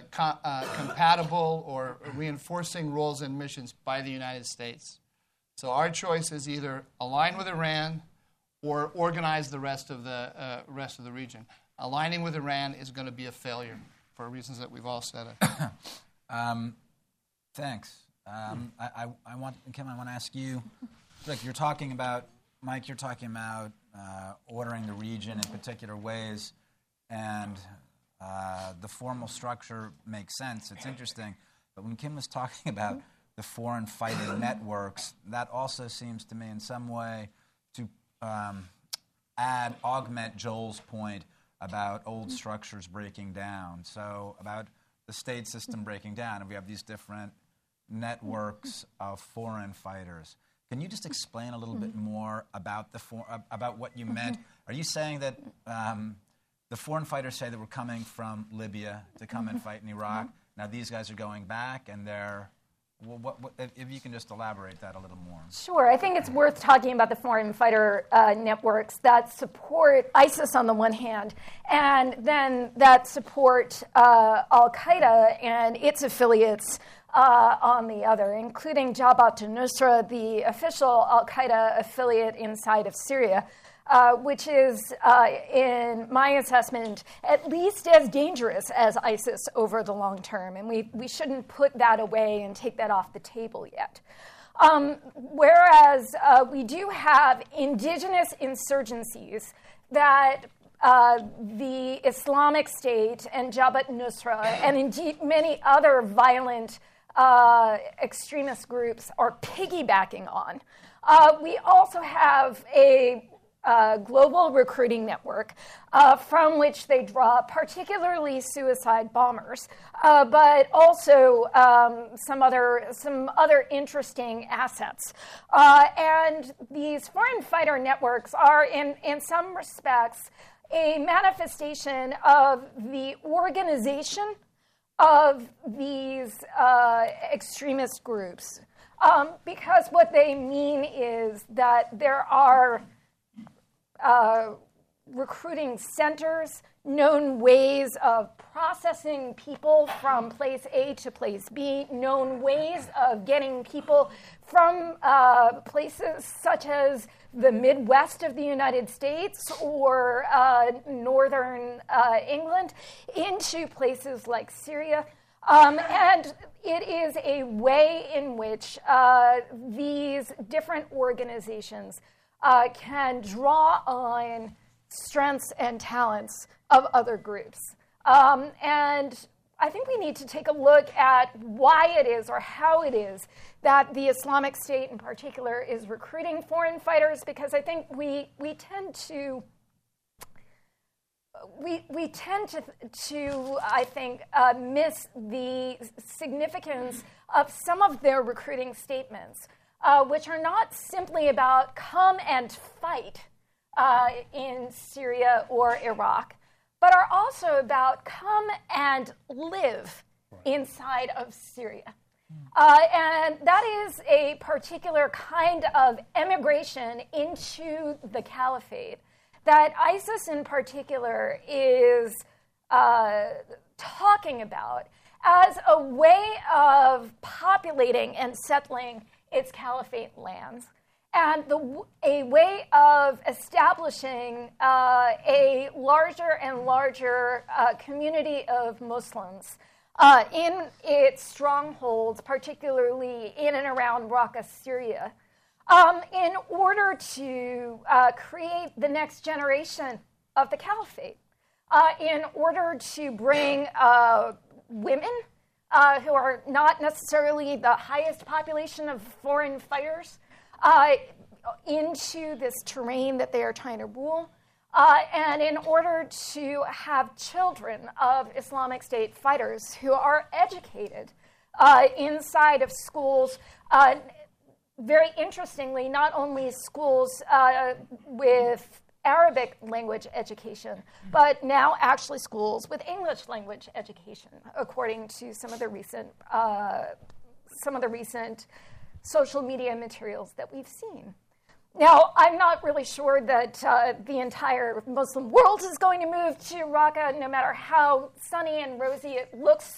compatible or reinforcing roles and missions by the United States. So our choice is either align with Iran or organize the rest of the region. Aligning with Iran is going to be a failure for reasons that we've all said. Thanks. Kim, I want to ask you. Look, you're talking about ordering the region in particular ways, and the formal structure makes sense. It's interesting, but when Kim was talking about the foreign fighting networks, that also seems to me in some way to augment Joel's point about old structures breaking down. So about the state system breaking down, and we have these different networks of foreign fighters. Can you just explain a little bit more about about what you meant? Are you saying that the foreign fighters say that we're coming from Libya to come and fight in Iraq? Now these guys are going back, and they're if you can just elaborate that a little more. Sure. I think it's worth talking about the foreign fighter networks that support ISIS on the one hand, and then that support Al-Qaeda and its affiliates on the other, including Jabhat al-Nusra, the official Al-Qaeda affiliate inside of Syria, which is, in my assessment, at least as dangerous as ISIS over the long term. And we shouldn't put that away and take that off the table yet. Whereas we do have indigenous insurgencies that the Islamic State and Jabhat al-Nusra and indeed many other violent extremist groups are piggybacking on. We also have a global recruiting network from which they draw particularly suicide bombers, but also some other interesting assets. And these foreign fighter networks are, in some respects, a manifestation of the organization of these extremist groups. Because what they mean is that there are recruiting centers, known ways of processing people from place A to place B, known ways of getting people from places such as the Midwest of the United States or northern England into places like Syria. And it is a way in which these different organizations can draw on strengths and talents of other groups. And I think we need to take a look at why it is or how it is that the Islamic State in particular is recruiting foreign fighters, because I think we tend to I think, miss the significance of some of their recruiting statements, which are not simply about come and fight in Syria or Iraq, but are also about come and live inside of Syria. And that is a particular kind of emigration into the caliphate that ISIS in particular is talking about as a way of populating and settling its caliphate lands, and a way of establishing a larger and larger community of Muslims in its strongholds, particularly in and around Raqqa, Syria, in order to create the next generation of the caliphate, in order to bring women who are not necessarily the highest population of foreign fighters into this terrain that they are trying to rule, and in order to have children of Islamic State fighters who are educated inside of schools. Very interestingly, not only schools with Arabic language education, but now actually schools with English language education, according to some of the recent social media materials that we've seen. Now, I'm not really sure that the entire Muslim world is going to move to Raqqa, no matter how sunny and rosy it looks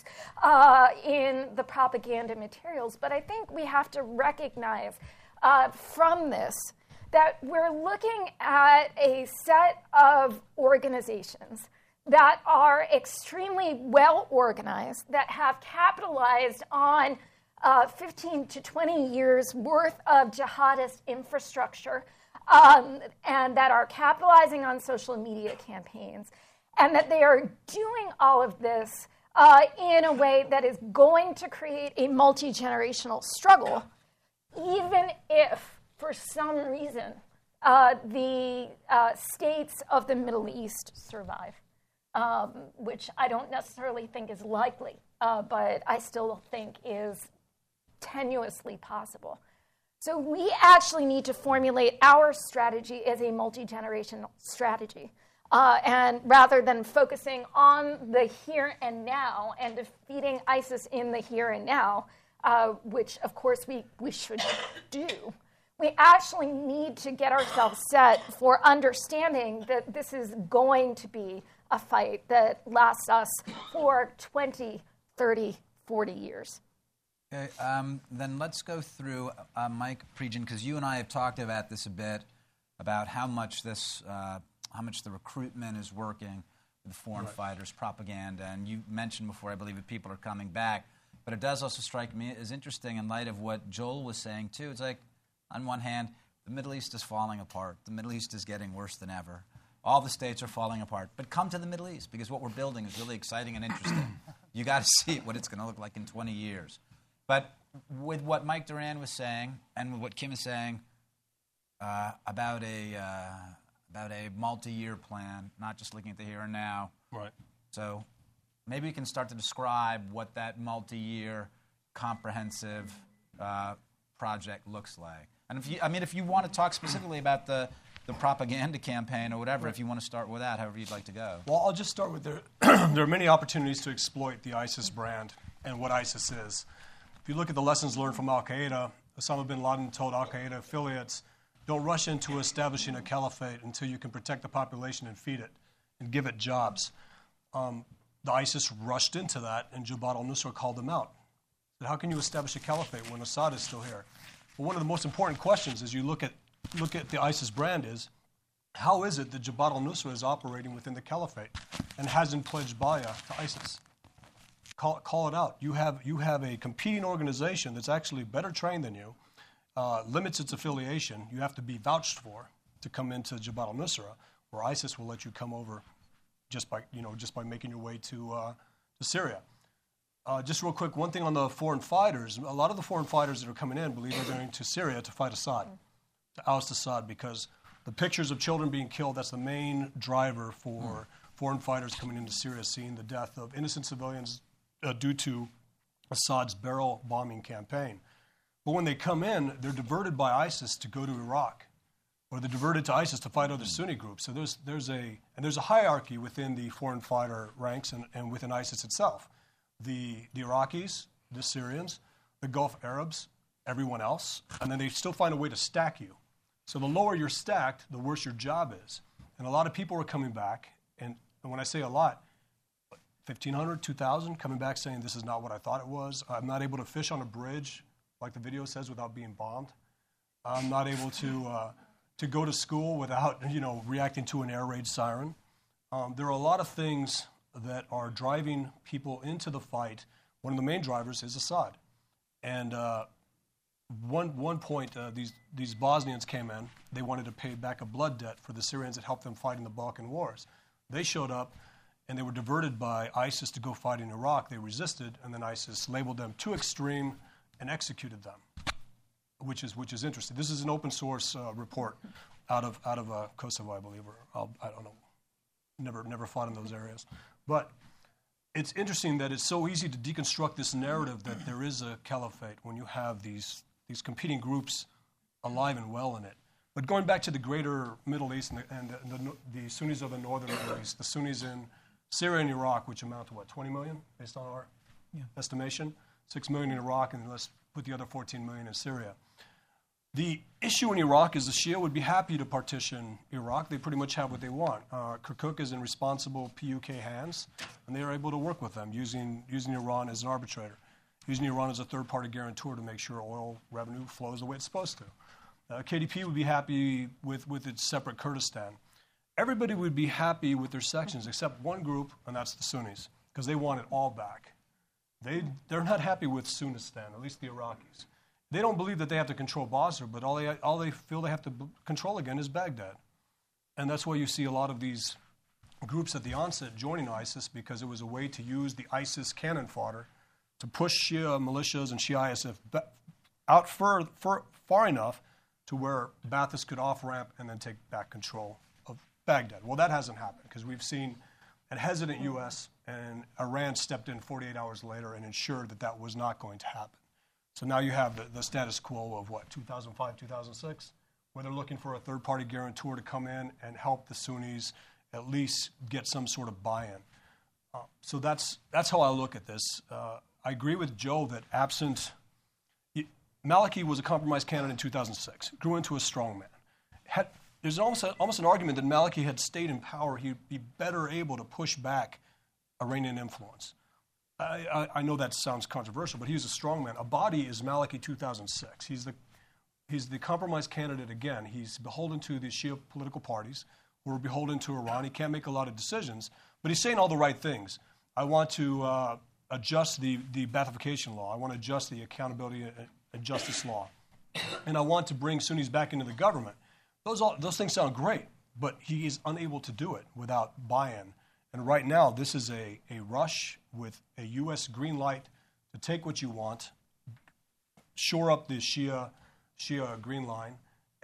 in the propaganda materials. But I think we have to recognize from this that we're looking at a set of organizations that are extremely well organized, that have capitalized on 15 to 20 years worth of jihadist infrastructure, and that are capitalizing on social media campaigns, and that they are doing all of this in a way that is going to create a multi-generational struggle, even if, for some reason, the states of the Middle East survive, which I don't necessarily think is likely, but I still think is tenuously possible. So we actually need to formulate our strategy as a multi-generational strategy. And rather than focusing on the here and now and defeating ISIS in the here and now, which of course we should do, we actually need to get ourselves set for understanding that this is going to be a fight that lasts us for 20, 30, 40 years. Okay, then let's go through, Mike Pregin, because you and I have talked about this a bit, about how much the recruitment is working with foreign fighters, propaganda, and you mentioned before, I believe, that people are coming back, but it does also strike me as interesting in light of what Joel was saying too. It's like, on one hand, the Middle East is falling apart. The Middle East is getting worse than ever. All the states are falling apart. But come to the Middle East, because what we're building is really exciting and interesting. You got to see what it's going to look like in 20 years. But with what Mike Doran was saying and with what Kim is saying about about a multi-year plan, not just looking at the here and now. Right. So maybe you can start to describe what that multi-year comprehensive project looks like. And if you want to talk specifically about the propaganda campaign or whatever, if you want to start with that, however you'd like to go. Well, I'll just start with there are many opportunities to exploit the ISIS brand and what ISIS is. If you look at the lessons learned from Al-Qaeda, Osama bin Laden told Al-Qaeda affiliates, don't rush into establishing a caliphate until you can protect the population and feed it and give it jobs. The ISIS rushed into that, and Jabhat al-Nusra called them out. Said, how can you establish a caliphate when Assad is still here? Well, one of the most important questions as you look at the ISIS brand is, how is it that Jabhat al-Nusra is operating within the caliphate and hasn't pledged bayah to ISIS? Call it out. You have a competing organization that's actually better trained than you, limits its affiliation. You have to be vouched for to come into Jabhat al-Nusra, where ISIS will let you come over just by making your way to Syria. Just real quick, one thing on the foreign fighters. A lot of the foreign fighters that are coming in believe they're going to Syria to fight Assad, to oust Assad, because the pictures of children being killed, that's the main driver for foreign fighters coming into Syria, seeing the death of innocent civilians due to Assad's barrel bombing campaign. But when they come in, they're diverted by ISIS to go to Iraq, or they're diverted to ISIS to fight other Sunni groups. So there's a hierarchy within the foreign fighter ranks and within ISIS itself. The Iraqis, the Syrians, the Gulf Arabs, everyone else, and then they still find a way to stack you. So the lower you're stacked, the worse your job is. And a lot of people are coming back, and when I say a lot, 1,500, 2,000 coming back saying this is not what I thought it was. I'm not able to fish on a bridge, like the video says, without being bombed. I'm not able to go to school without reacting to an air raid siren. There are a lot of things that are driving people into the fight. One of the main drivers is Assad. And one point, these Bosnians came in. They wanted to pay back a blood debt for the Syrians that helped them fight in the Balkan Wars. They showed up, and they were diverted by ISIS to go fight in Iraq. They resisted, and then ISIS labeled them too extreme and executed them, which is interesting. This is an open source report out of Kosovo, I believe, or I don't know. Never fought in those areas. But it's interesting that it's so easy to deconstruct this narrative that there is a caliphate when you have these competing groups alive and well in it. But going back to the greater Middle East and the Sunnis of the northern Middle East, the Sunnis in Syria and Iraq, which amount to what, 20 million, based on our estimation? 6 million in Iraq, and let's put the other 14 million in Syria. The issue in Iraq is the Shia would be happy to partition Iraq. They pretty much have what they want. Kirkuk is in responsible PUK hands, and they are able to work with them using Iran as an arbitrator, using Iran as a third-party guarantor to make sure oil revenue flows the way it's supposed to. KDP would be happy with its separate Kurdistan. Everybody would be happy with their sections except one group, and that's the Sunnis, because they want it all back. They're not happy with Sunnistan, at least the Iraqis. They don't believe that they have to control Basra, but all they feel they have to control again is Baghdad. And that's why you see a lot of these groups at the onset joining ISIS, because it was a way to use the ISIS cannon fodder to push Shia militias and Shia ISF out far enough to where Ba'athist could off-ramp and then take back control of Baghdad. Well, that hasn't happened, because we've seen a hesitant U.S. and Iran stepped in 48 hours later and ensured that was not going to happen. So now you have the status quo of, 2005, 2006, where they're looking for a third-party guarantor to come in and help the Sunnis at least get some sort of buy-in. So that's how I look at this. I agree with Joe that absent Maliki was a compromise candidate in 2006, grew into a strongman. There's almost an argument that Maliki had stayed in power, he'd be better able to push back Iranian influence. I know that sounds controversial, but he was a strongman. Abadi is Maliki 2006. He's the compromise candidate again. He's beholden to the Shia political parties, who are beholden to Iran. He can't make a lot of decisions, but he's saying all the right things. I want to adjust the Baathification law. I want to adjust the accountability and justice law. And I want to bring Sunnis back into the government. Those things sound great, but he is unable to do it without buy-in. And right now, this is a rush with a U.S. green light to take what you want, shore up the Shia green line,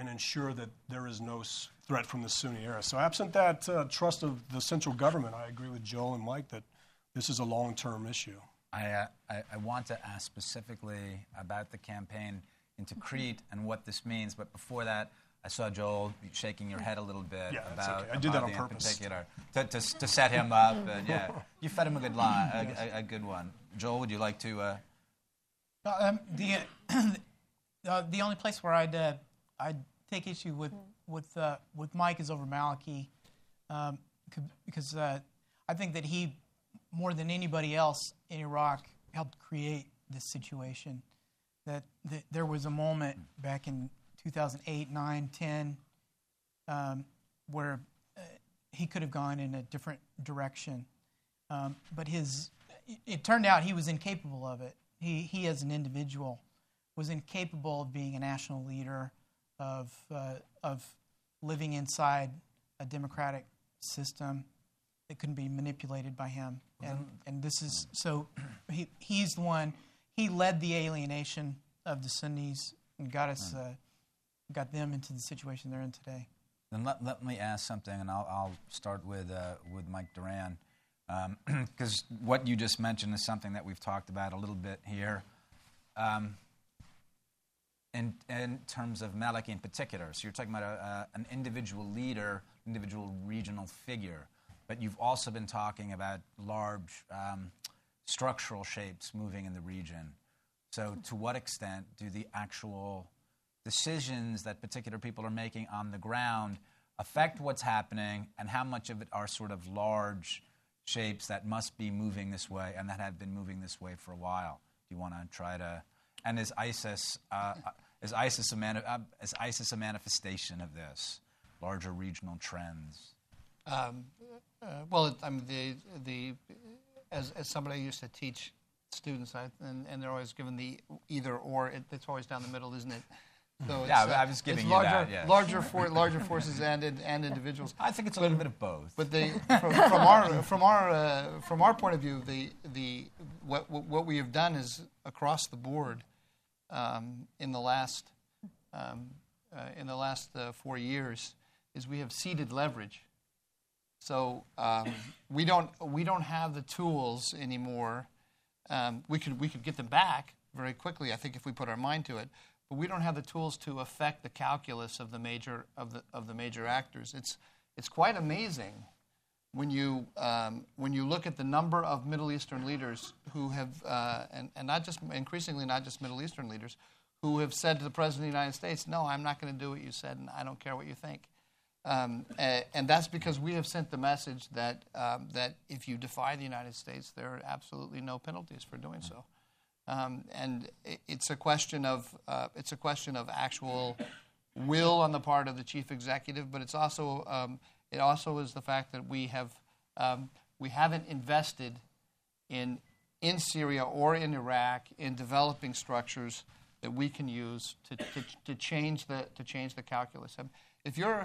and ensure that there is no threat from the Sunni area. So absent that trust of the central government, I agree with Joel and Mike that this is a long-term issue. I want to ask specifically about the campaign into Crete and what this means, but before that, I saw Joel shaking your head a little bit about, okay. I did that on in purpose. particular to set him up. And you fed him a good line, a good one. Joel, would you like to? The only place where I'd take issue with Mike is over Maliki, because I think that he, more than anybody else in Iraq, helped create this situation. That there was a moment back in 2008, 9, 10, where he could have gone in a different direction, but it turned out he was incapable of it. He as an individual was incapable of being a national leader, of living inside a democratic system that couldn't be manipulated by him. And this is so he's the one. He led the alienation of the Sunnis and got them into the situation they're in today. Then let me ask something, and I'll start with Mike Doran, because what you just mentioned is something that we've talked about a little bit here. In terms of Maliki in particular, so you're talking about an individual leader, individual regional figure, but you've also been talking about large structural shapes moving in the region. So to what extent do the actual decisions that particular people are making on the ground affect what's happening, and how much of it are sort of large shapes that must be moving this way and that have been moving this way for a while? Do you want to try to? And is ISIS a manifestation of this larger regional trends? Well, I mean, as somebody who used to teach students, and they're always given the either or. It's always down the middle, isn't it? So Yeah, I was giving you larger, that. Yeah. larger forces and individuals. I think it's a little bit of both. But from our point of view, what we have done is across the board in the last 4 years is we have ceded leverage. So we don't have the tools anymore. We could get them back very quickly, I think, if we put our mind to it. But we don't have the tools to affect the calculus of the major actors. It's quite amazing when you look at the number of Middle Eastern leaders who have and not just increasingly not just Middle Eastern leaders who have said to the President of the United States, "No, I'm not going to do what you said, and I don't care what you think." And that's because we have sent the message that if you defy the United States, there are absolutely no penalties for doing so. And it's a question of actual will on the part of the chief executive, but it also is the fact that we haven't invested in Syria or in Iraq in developing structures that we can use to change the calculus. If you're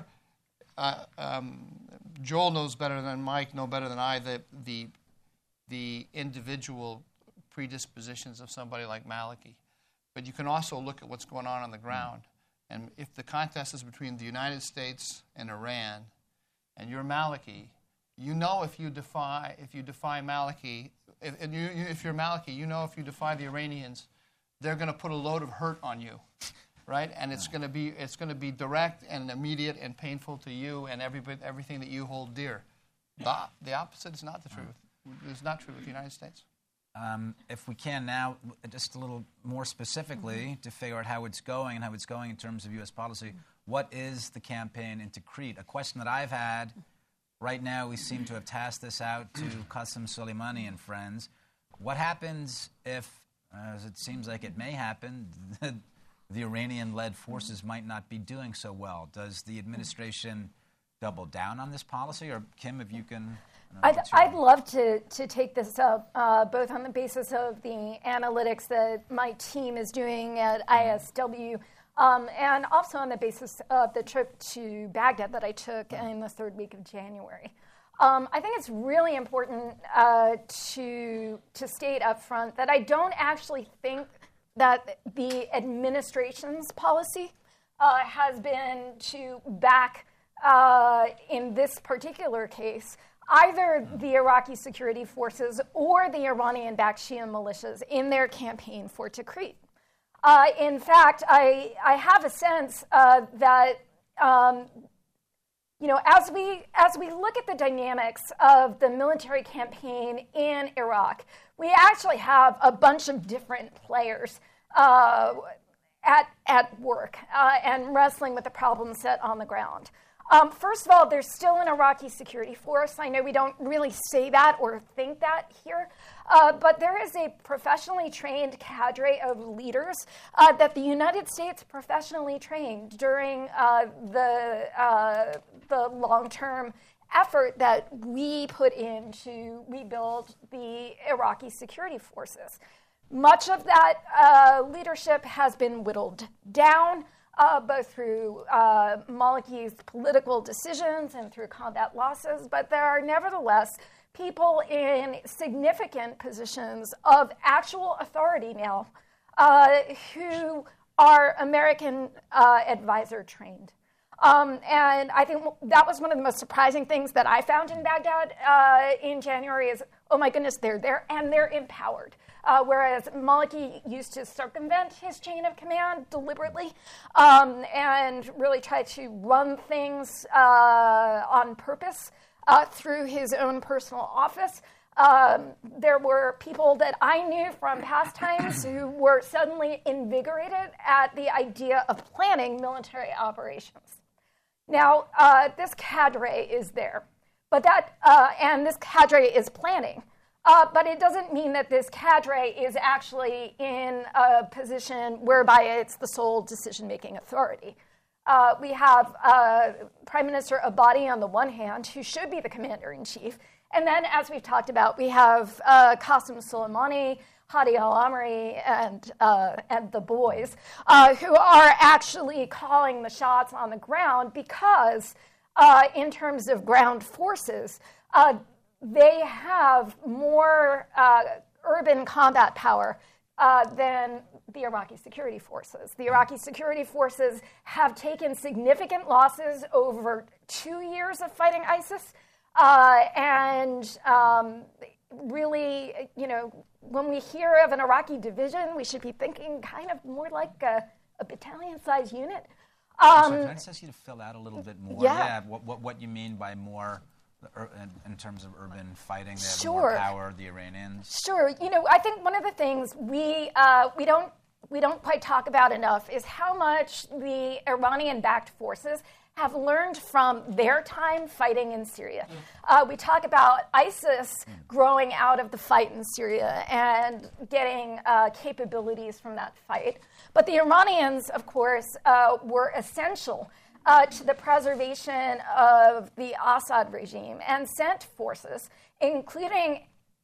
Joel knows better than Mike, know better than I the individual predispositions of somebody like Maliki. But you can also look at what's going on the ground. And if the contest is between the United States and Iran, and you're Maliki, you know if you defy Maliki, if you're Maliki, you know if you defy the Iranians, they're going to put a load of hurt on you, right? And it's going to be direct and immediate and painful to you and everything that you hold dear. The opposite is not the truth. It's not true with the United States. If we can now, just a little more specifically, to figure out how it's going in terms of U.S. policy, what is the campaign into Crete? A question that I've had. Right now, we seem to have tasked this out to Qasem Soleimani and friends. What happens if, as it seems like it may happen, the Iranian-led forces might not be doing so well? Does the administration double down on this policy? Or, Kim, if you can... I'd love to take this up, both on the basis of the analytics that my team is doing at ISW, and also on the basis of the trip to Baghdad that I took in the third week of January. I think it's really important to state up front that I don't actually think that the administration's policy has been to back, in this particular case, either the Iraqi security forces or the Iranian-backed Shia militias in their campaign for Tikrit. In fact, I have a sense that as we look at the dynamics of the military campaign in Iraq, we actually have a bunch of different players at work and wrestling with the problem set on the ground. First of all, there's still an Iraqi security force. I know we don't really say that or think that here, but there is a professionally trained cadre of leaders that the United States professionally trained during the long-term effort that we put in to rebuild the Iraqi security forces. Much of that leadership has been whittled down, both through Maliki's political decisions and through combat losses, but there are nevertheless people in significant positions of actual authority now who are American advisor trained. And I think that was one of the most surprising things that I found in Baghdad in January is, oh my goodness, they're there and they're empowered. Whereas Maliki used to circumvent his chain of command deliberately and really try to run things on purpose through his own personal office. There were people that I knew from past times who were suddenly invigorated at the idea of planning military operations. Now, this cadre is there, but and this cadre is planning. But it doesn't mean that this cadre is actually in a position whereby it's the sole decision-making authority. We have Prime Minister Abadi on the one hand, who should be the commander-in-chief, and then, as we've talked about, we have Qasem Soleimani, Hadi al-Amri, and the boys, who are actually calling the shots on the ground because, in terms of ground forces, they have more urban combat power than the Iraqi security forces. The Iraqi security forces have taken significant losses over 2 years of fighting ISIS. Really, when we hear of an Iraqi division, we should be thinking kind of more like a battalion-sized unit. So can I just ask you to fill out a little bit more? Yeah. What you mean by more in terms of urban fighting? They have Sure. more power, the Iranians? Sure. I think one of the things we don't quite talk about enough is how much the Iranian-backed forces have learned from their time fighting in Syria. We talk about ISIS growing out of the fight in Syria and getting capabilities from that fight. But the Iranians, of course, were essential to the preservation of the Assad regime and sent forces, including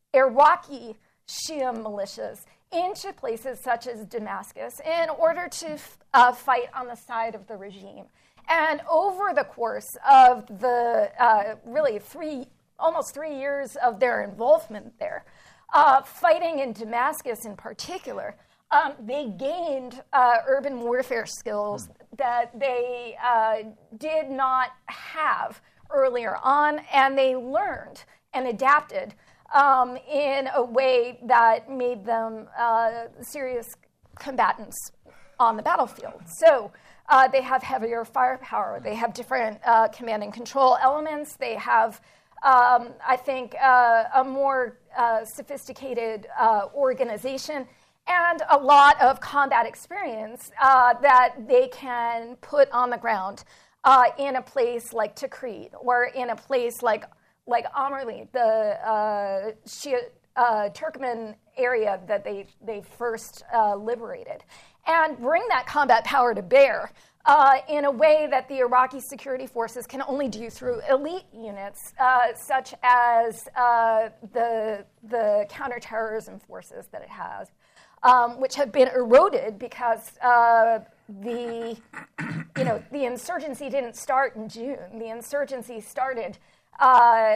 Iraqi Shia militias, into places such as Damascus in order to fight on the side of the regime. And over the course of the really almost 3 years of their involvement there, fighting in Damascus in particular, they gained urban warfare skills that they did not have earlier on, and they learned and adapted in a way that made them serious combatants on the battlefield. So they have heavier firepower. They have different command and control elements. They have, I think, a more sophisticated organization and a lot of combat experience that they can put on the ground in a place like Tikrit or in a place like Amerli, the Shia Turkmen area that they first liberated, and bring that combat power to bear in a way that the Iraqi security forces can only do through elite units such as the counterterrorism forces that it has, which have been eroded because the insurgency didn't start in June. The insurgency started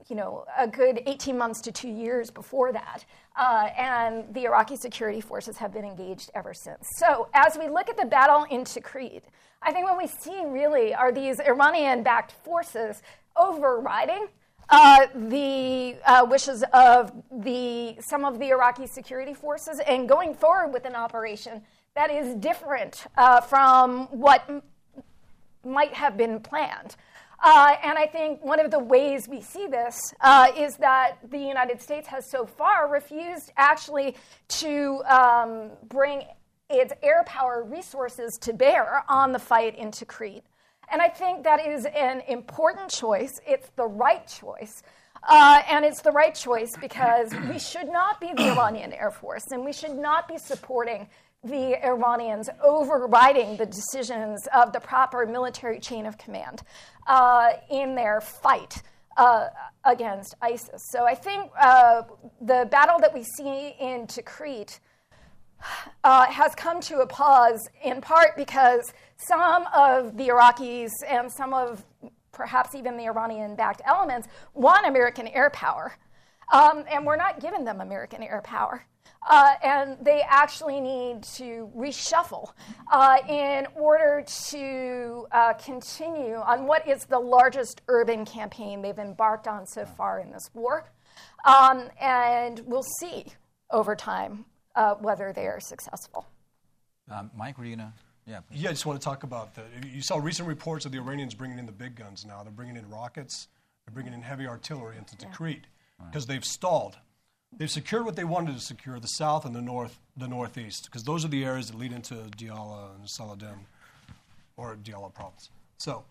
a good 18 months to 2 years before that. And the Iraqi security forces have been engaged ever since. So as we look at the battle in Tikrit, I think what we see really are these Iranian-backed forces overriding the wishes of some of the Iraqi security forces and going forward with an operation that is different from what might have been planned. And I think one of the ways we see this is that the United States has so far refused actually to bring its air power resources to bear on the fight in Tikrit. And I think that is an important choice. It's the right choice. And it's the right choice because we should not be the Iranian Air Force, and we should not be supporting the Iranians overriding the decisions of the proper military chain of command in their fight against ISIS. So I think the battle that we see in Tikrit has come to a pause in part because some of the Iraqis and some of perhaps even the Iranian-backed elements want American air power, and we're not giving them American air power. And they actually need to reshuffle in order to continue on what is the largest urban campaign they've embarked on so far in this war. And we'll see over time whether they are successful. Mike, were you going to? Yeah, please. Yeah, I just want to talk about that. You saw recent reports of the Iranians bringing in the big guns now. They're bringing in rockets. They're bringing in heavy artillery into Tikrit because they've stalled. They've secured what they wanted to secure, the south and the northeast, because those are the areas that lead into Diyala and Saladin, or Diyala province. So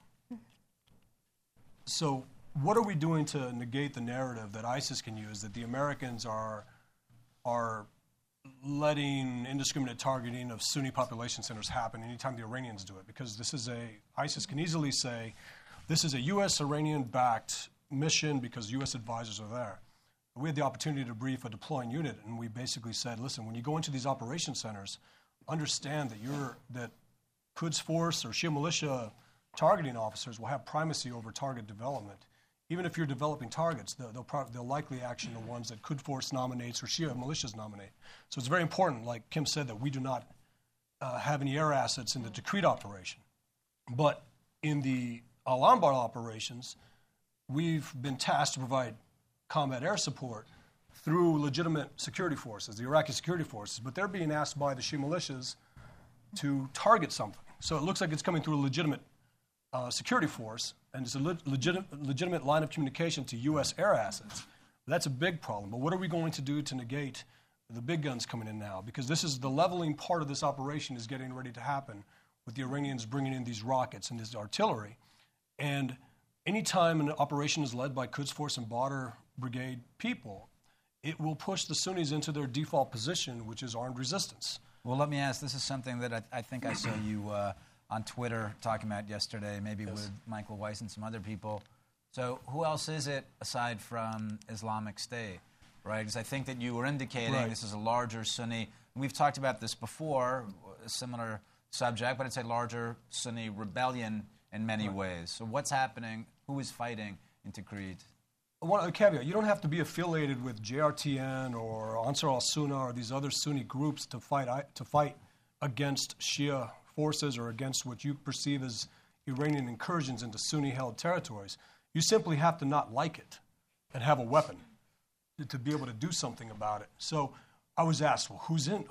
what are we doing to negate the narrative that ISIS can use, that the Americans are letting indiscriminate targeting of Sunni population centers happen anytime the Iranians do it? Because ISIS can easily say, this is a U.S.-Iranian-backed mission because U.S. advisors are there. We had the opportunity to brief a deploying unit, and we basically said, listen, when you go into these operation centers, understand that Quds Force or Shia militia targeting officers will have primacy over target development. Even if you're developing targets, they'll likely action the ones that Quds Force nominates or Shia militias nominate. So it's very important, like Kim said, that we do not have any air assets in the Tikrit operation. But in the Al-Anbar operations, we've been tasked to provide combat air support through legitimate security forces, the Iraqi security forces, but they're being asked by the Shia militias to target something. So it looks like it's coming through a legitimate security force, and it's a legitimate line of communication to U.S. air assets. That's a big problem. But what are we going to do to negate the big guns coming in now? Because this is the leveling part of this operation is getting ready to happen with the Iranians bringing in these rockets and this artillery. And anytime an operation is led by Quds Force and Badr Brigade people, it will push the Sunnis into their default position, which is armed resistance. Well, let me ask. This is something that I think I saw you on Twitter talking about yesterday, maybe with Michael Weiss and some other people. So who else is it aside from Islamic State, right? Because I think that you were indicating this is a larger Sunni. We've talked about this before, a similar subject, but it's a larger Sunni rebellion in many ways. So what's happening? Who is fighting in Tikrit? One caveat, you don't have to be affiliated with JRTN or Ansar al-Sunnah or these other Sunni groups to fight against Shia forces or against what you perceive as Iranian incursions into Sunni-held territories. You simply have to not like it and have a weapon to be able to do something about it. So I was asked, well, who's in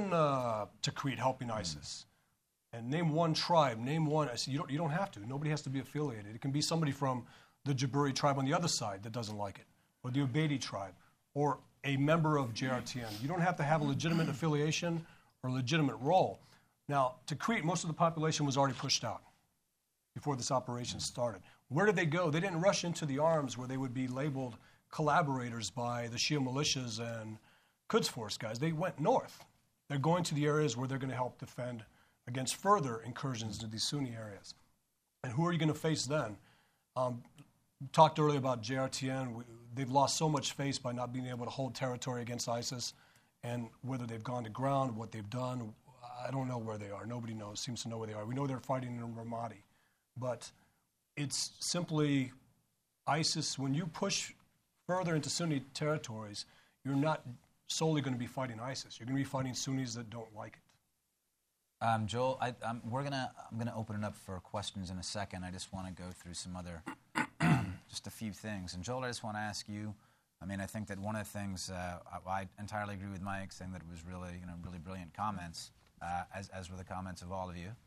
Tikrit helping ISIS? And name one tribe, name one. I said, you don't have to. Nobody has to be affiliated. It can be somebody from the Jaburi tribe on the other side that doesn't like it, or the Ubaidi tribe, or a member of JRTN. You don't have to have a legitimate affiliation or legitimate role. Now, Tikrit, most of the population was already pushed out before this operation started. Where did they go? They didn't rush into the arms where they would be labeled collaborators by the Shia militias and Quds Force guys. They went north. They're going to the areas where they're going to help defend against further incursions into these Sunni areas. And who are you going to face then? Talked earlier about JRTN. They've lost so much face by not being able to hold territory against ISIS, and whether they've gone to ground, what they've done, I don't know where they are. Nobody seems to know where they are. We know they're fighting in Ramadi. But it's simply ISIS. When you push further into Sunni territories, you're not solely going to be fighting ISIS. You're going to be fighting Sunnis that don't like it. Joel, I'm gonna open it up for questions in a second. I just want to go through some other, just a few things. And Joel, I just want to ask you. I mean, I think that one of the things I entirely agree with Mike saying that it was really, really brilliant comments, as were the comments of all of you.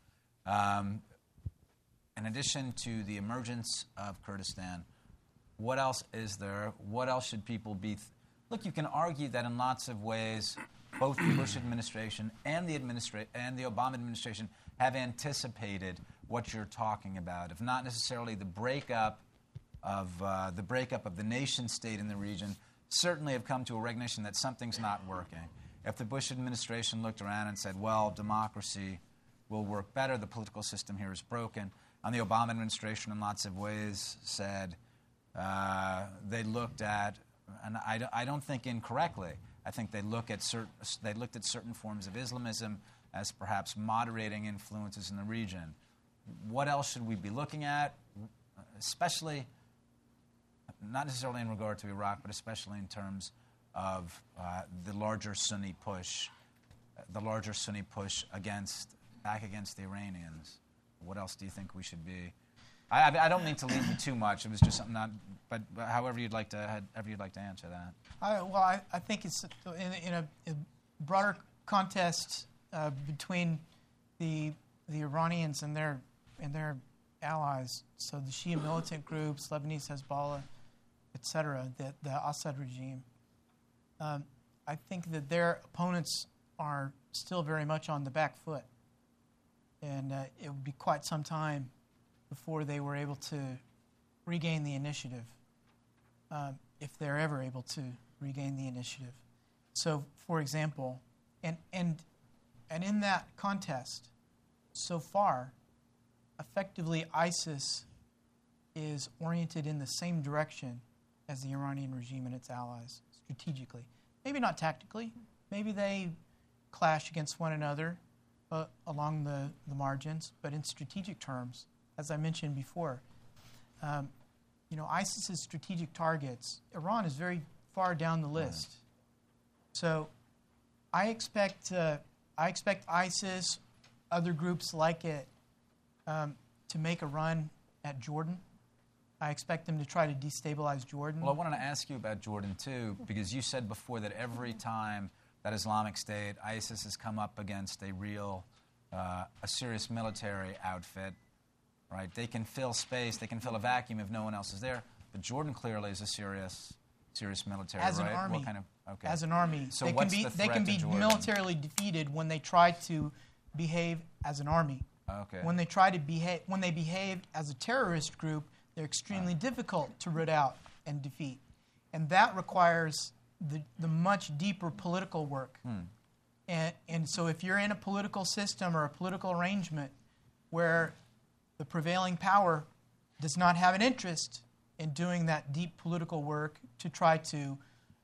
In addition to the emergence of Kurdistan, what else is there? What else should people be? Look, you can argue that in lots of ways, both the Bush administration and the Obama administration have anticipated what you're talking about, if not necessarily the breakup of the nation state in the region, certainly have come to a recognition that something's not working. If the Bush administration looked around and said, well, democracy will work better, the political system here is broken, and the Obama administration in lots of ways said they looked at, and I don't think incorrectly, I think they looked at certain forms of Islamism as perhaps moderating influences in the region. What else should we be looking at, especially, not necessarily in regard to Iraq, but especially in terms of the larger Sunni push back against the Iranians? What else do you think we should be? I don't mean to lead you too much. It was just something but however you'd like to answer that. I think it's in a broader contest between the Iranians and their allies. So the Shia militant groups, Lebanese Hezbollah, etc., the Assad regime. I think that their opponents are still very much on the back foot, and it would be quite some time before they were able to regain the initiative, if they're ever able to regain the initiative. So, for example, and in that contest, so far, effectively ISIS is oriented in the same direction as the Iranian regime and its allies, strategically. Maybe not tactically. Maybe they clash against one another along the margins, but in strategic terms, as I mentioned before, ISIS's strategic targets, Iran is very far down the list. So I expect ISIS, other groups like it, to make a run at Jordan. I expect them to try to destabilize Jordan. Well, I wanted to ask you about Jordan, too, because you said before that every time that Islamic State, ISIS has come up against a serious military outfit, right? They can fill space, they can fill a vacuum if no one else is there. But Jordan clearly is a serious military, as right? an army. What kind of, okay. As an army. So they what's can be, the they threat can to be Jordan? militarily defeated when they try to behave as an army. Okay. When they behaved as a terrorist group, they're extremely difficult to root out and defeat. And that requires the much deeper political work. And so if you're in a political system or a political arrangement where the prevailing power does not have an interest in doing that deep political work to try to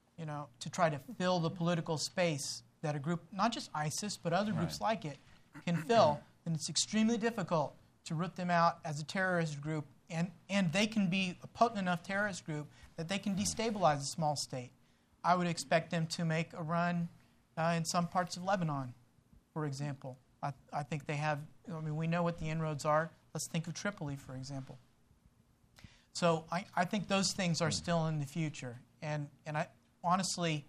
fill the political space that a group, not just ISIS, but other groups like it, can fill, then it's extremely difficult to root them out as a terrorist group. And they can be a potent enough terrorist group that they can destabilize a small state. I would expect them to make a run in some parts of Lebanon, for example. I think they have, we know what the inroads are. Let's think of Tripoli, for example. So I think those things are still in the future. And I honestly,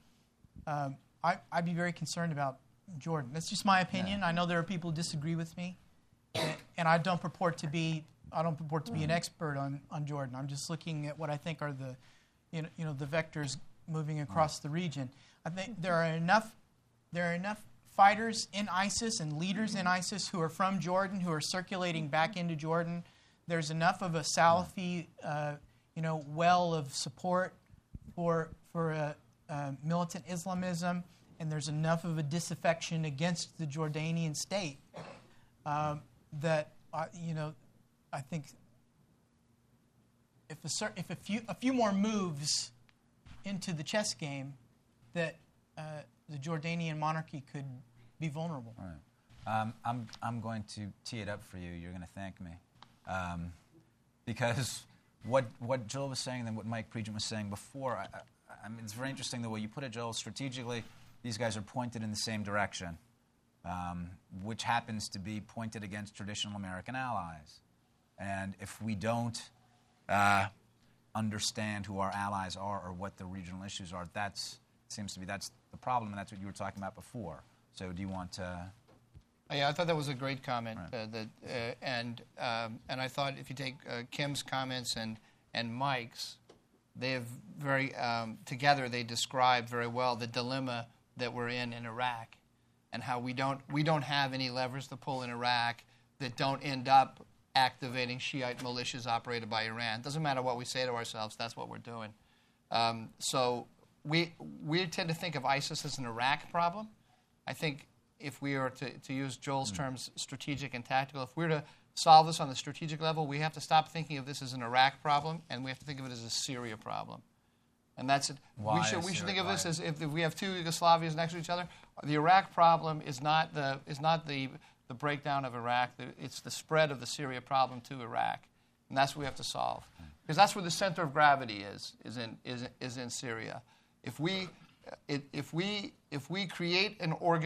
I'd be very concerned about Jordan. That's just my opinion. I know there are people who disagree with me, and I don't purport to be an expert on Jordan. I'm just looking at what I think are the vectors moving across the region. I think there are enough fighters in ISIS and leaders in ISIS who are from Jordan, who are circulating back into Jordan. There's enough of a Salafi, well of support for militant Islamism, and there's enough of a disaffection against the Jordanian state that I think if a few more moves into the chess game, that the Jordanian monarchy could be vulnerable. Right. I'm going to tee it up for you. You're going to thank me because what Joel was saying and what Mike Pregent was saying before, I mean, it's very interesting the way you put it, Joel. Strategically, these guys are pointed in the same direction, which happens to be pointed against traditional American allies. And if we don't understand who our allies are or what the regional issues are, that's the problem, and that's what you were talking about before. So do you want to... Yeah, I thought that was a great comment. Right. And I thought if you take Kim's comments and Mike's, they have together they describe very well the dilemma that we're in Iraq, and how we don't have any levers to pull in Iraq that don't end up activating Shiite militias operated by Iran. Doesn't matter what we say to ourselves, that's what we're doing. So we tend to think of ISIS as an Iraq problem. I think if we are to use Joel's terms, strategic and tactical, if we're to solve this on the strategic level, we have to stop thinking of this as an Iraq problem, and we have to think of it as a Syria problem. And that's it. Why we should think of this as if we have two Yugoslavias next to each other. The Iraq problem is not the breakdown of Iraq. It's the spread of the Syria problem to Iraq, and that's what we have to solve, because that's where the center of gravity is in Syria. If we create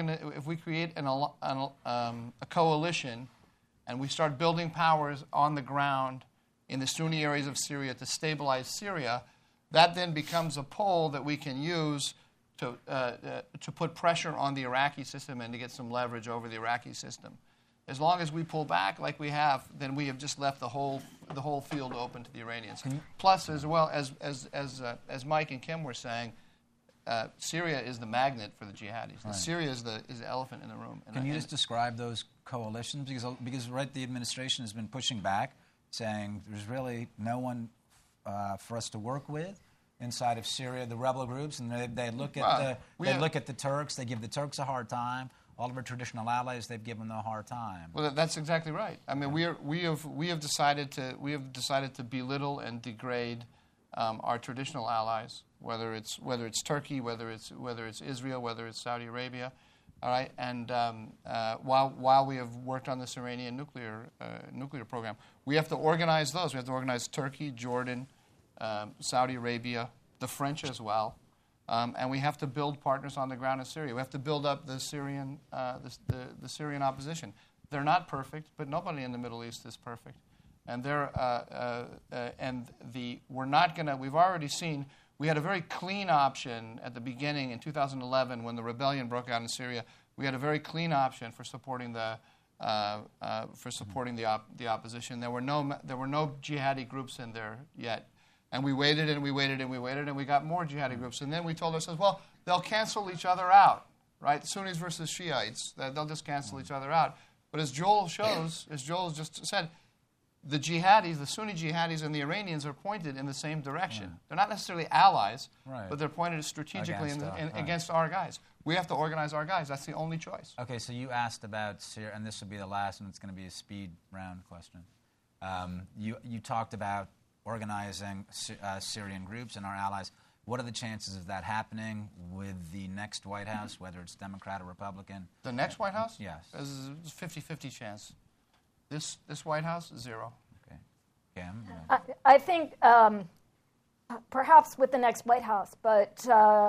a coalition, and we start building powers on the ground in the Sunni areas of Syria to stabilize Syria, that then becomes a pole that we can use to put pressure on the Iraqi system and to get some leverage over the Iraqi system. As long as we pull back like we have, then we have just left the whole field open to the Iranians. Plus, as well as Mike and Kim were saying, Syria is the magnet for the jihadis. Right. Syria is the elephant in the room. Can you just describe those coalitions? Because the administration has been pushing back, saying there's really no one for us to work with inside of Syria, the rebel groups, and they look at the Turks. They give the Turks a hard time. All of our traditional allies, they've given them a hard time. Well, that's exactly right. I mean, we have decided to belittle and degrade our traditional allies, whether it's Turkey, whether it's Israel, whether it's Saudi Arabia, all right. And while we have worked on this Iranian nuclear program, we have to organize those. We have to organize Turkey, Jordan, Saudi Arabia, the French as well, and we have to build partners on the ground in Syria. We have to build up the Syrian opposition. They're not perfect, but nobody in the Middle East is perfect. And we're not going to. We've already seen. We had a very clean option at the beginning in 2011 when the rebellion broke out in Syria. We had a very clean option for supporting the opposition. There were no jihadi groups in there yet, and we waited and we waited and we waited, and we got more jihadi groups. And then we told ourselves, well, they'll cancel each other out, right? Sunnis versus Shiites, they'll just cancel each other out. But as Joel just said, the jihadis, the Sunni jihadis and the Iranians are pointed in the same direction. Yeah. They're not necessarily allies, right, but they're pointed strategically against our guys. We have to organize our guys. That's the only choice. Okay, so you asked about Syria, and this will be the last, and it's going to be a speed round question. You talked about organizing Syrian groups and our allies. What are the chances of that happening with the next White House, whether it's Democrat or Republican? The next White House? Yes. There's a 50-50 chance. This White House, 0. Okay. Kim? I think perhaps with the next White House, but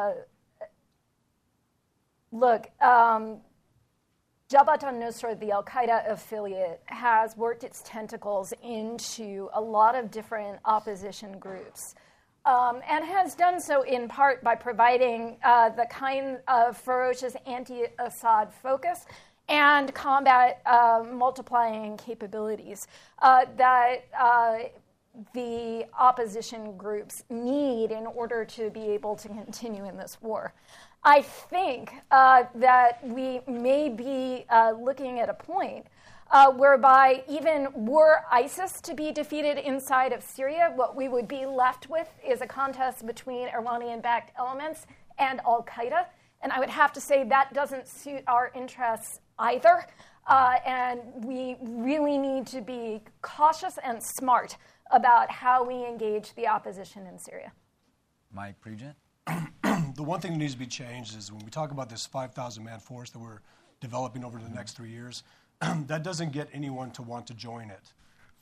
look, Jabhat al-Nusra, the al-Qaeda affiliate, has worked its tentacles into a lot of different opposition groups. And has done so in part by providing the kind of ferocious anti-Assad focus and combat multiplying capabilities that the opposition groups need in order to be able to continue in this war. I think that we may be looking at a point whereby even were ISIS to be defeated inside of Syria, what we would be left with is a contest between Iranian-backed elements and al-Qaeda. And I would have to say that doesn't suit our interests either. And we really need to be cautious and smart about how we engage the opposition in Syria. Mike Pregent? The one thing that needs to be changed is when we talk about this 5,000-man force that we're developing over the next 3 years, that doesn't get anyone to want to join it.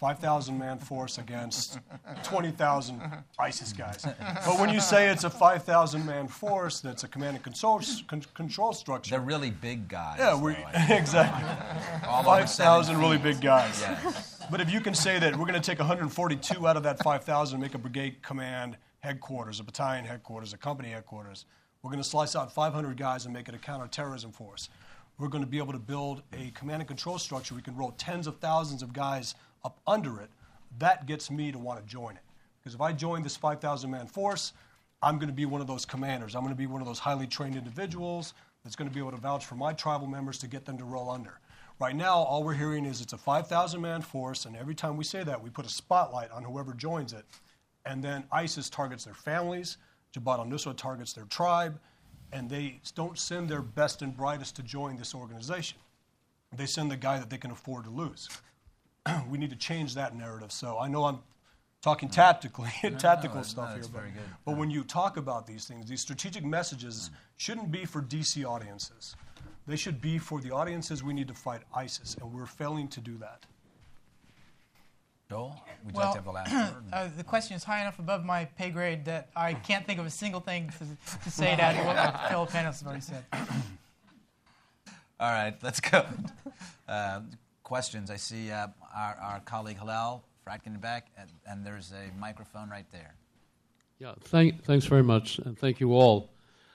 5,000-man force against 20,000 ISIS guys. But when you say it's a 5,000-man force that's a command and control structure. They're really big guys. Yeah, exactly. 5,000 really big guys. Yes. But if you can say that we're going to take 142 out of that 5,000 and make a brigade command headquarters, a battalion headquarters, a company headquarters, we're going to slice out 500 guys and make it a counterterrorism force. We're going to be able to build a command and control structure. We can roll tens of thousands of guys up under it. That gets me to want to join it. Because if I join this 5,000-man force, I'm going to be one of those commanders. I'm going to be one of those highly trained individuals that's going to be able to vouch for my tribal members to get them to roll under. Right now, all we're hearing is it's a 5,000-man force, and every time we say that, we put a spotlight on whoever joins it. And then ISIS targets their families, Jabhat al-Nusra targets their tribe, and they don't send their best and brightest to join this organization. They send the guy that they can afford to lose. We need to change that narrative. So I know I'm talking tactical stuff here. Very good. But when you talk about these things, these strategic messages shouldn't be for DC audiences. They should be for the audiences we need to fight ISIS, and we're failing to do that. Joel, would you like to have the last word? The question is high enough above my pay grade that I can't think of a single thing to say to add to what my fellow panelists have already said. All right, let's go. Questions. I see our colleague Hillel Fratkin in the back, and there's a microphone right there. Yeah, thanks very much, and thank you all.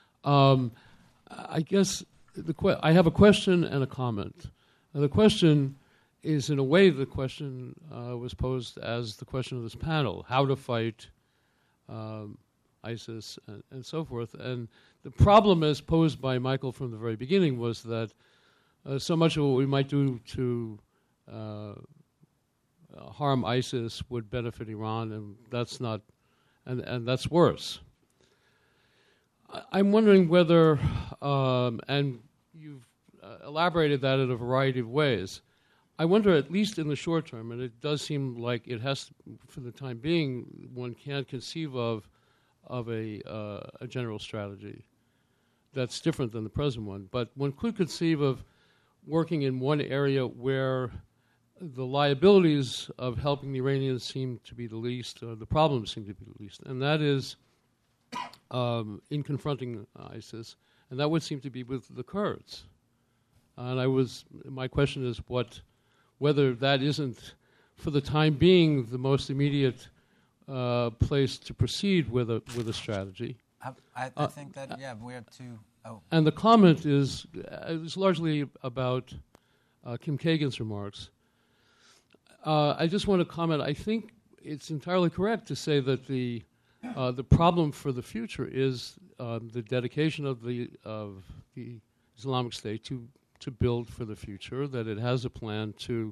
I guess I have a question and a comment. The question is, in a way, the question was posed as the question of this panel: how to fight ISIS and so forth. And the problem, as posed by Michael from the very beginning, was that so much of what we might do to harm ISIS would benefit Iran, and that's not, and that's worse. I'm wondering whether, and you've elaborated that in a variety of ways, I wonder, at least in the short term, and it does seem like it has, for the time being, one can't conceive of a general strategy that's different than the present one, but one could conceive of working in one area where the liabilities of helping the Iranians seem to be the least, or the problems seem to be the least, and that is in confronting ISIS, and that would seem to be with the Kurds. And my question is whether that isn't, for the time being, the most immediate place to proceed with a strategy. I think that, we have to. Oh. And the comment is largely about Kim Kagan's remarks. I just want to comment. I think it's entirely correct to say that the problem for the future is the dedication of the Islamic State to build for the future. That it has a plan to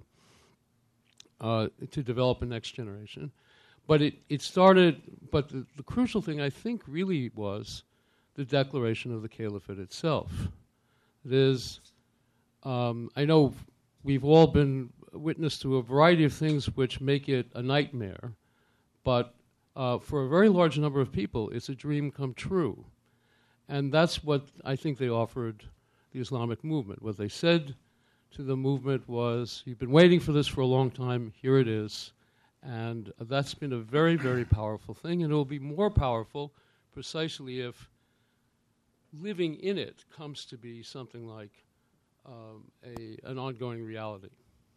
develop a next generation, but it started. But the crucial thing, I think, really was the declaration of the caliphate itself. It is. I know we've all been witness to a variety of things which make it a nightmare, but for a very large number of people, it's a dream come true. And that's what I think they offered the Islamic movement. What they said to the movement was, you've been waiting for this for a long time, here it is. And that's been a very, very powerful thing, and it will be more powerful precisely if living in it comes to be something like an ongoing reality.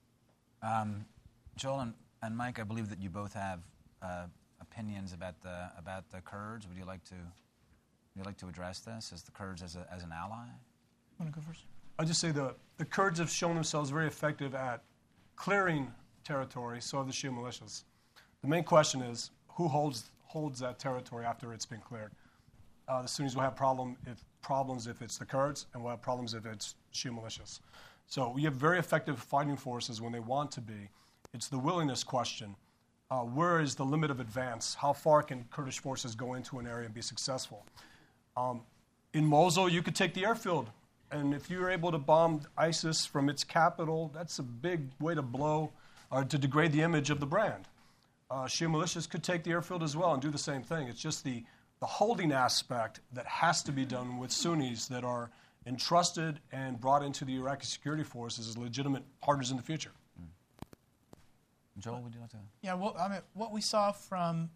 Joel and Mike, I believe that you both have opinions about the Kurds. Would you like to address this as the Kurds as an ally? Want to go first? I'll just say the Kurds have shown themselves very effective at clearing territory, so have the Shia militias. The main question is who holds that territory after it's been cleared. The Sunnis will have problems if it's the Kurds, and will have problems if it's Shia militias. So we have very effective fighting forces when they want to be. It's the willingness question. Where is the limit of advance? How far can Kurdish forces go into an area and be successful? In Mosul, you could take the airfield. And if you're able to bomb ISIS from its capital, that's a big way to blow or to degrade the image of the brand. Shia militias could take the airfield as well and do the same thing. It's just the holding aspect that has to be done with Sunnis that are entrusted and brought into the Iraqi security forces as legitimate partners in the future. Joel, would you like to? Yeah, well, I mean, what we saw from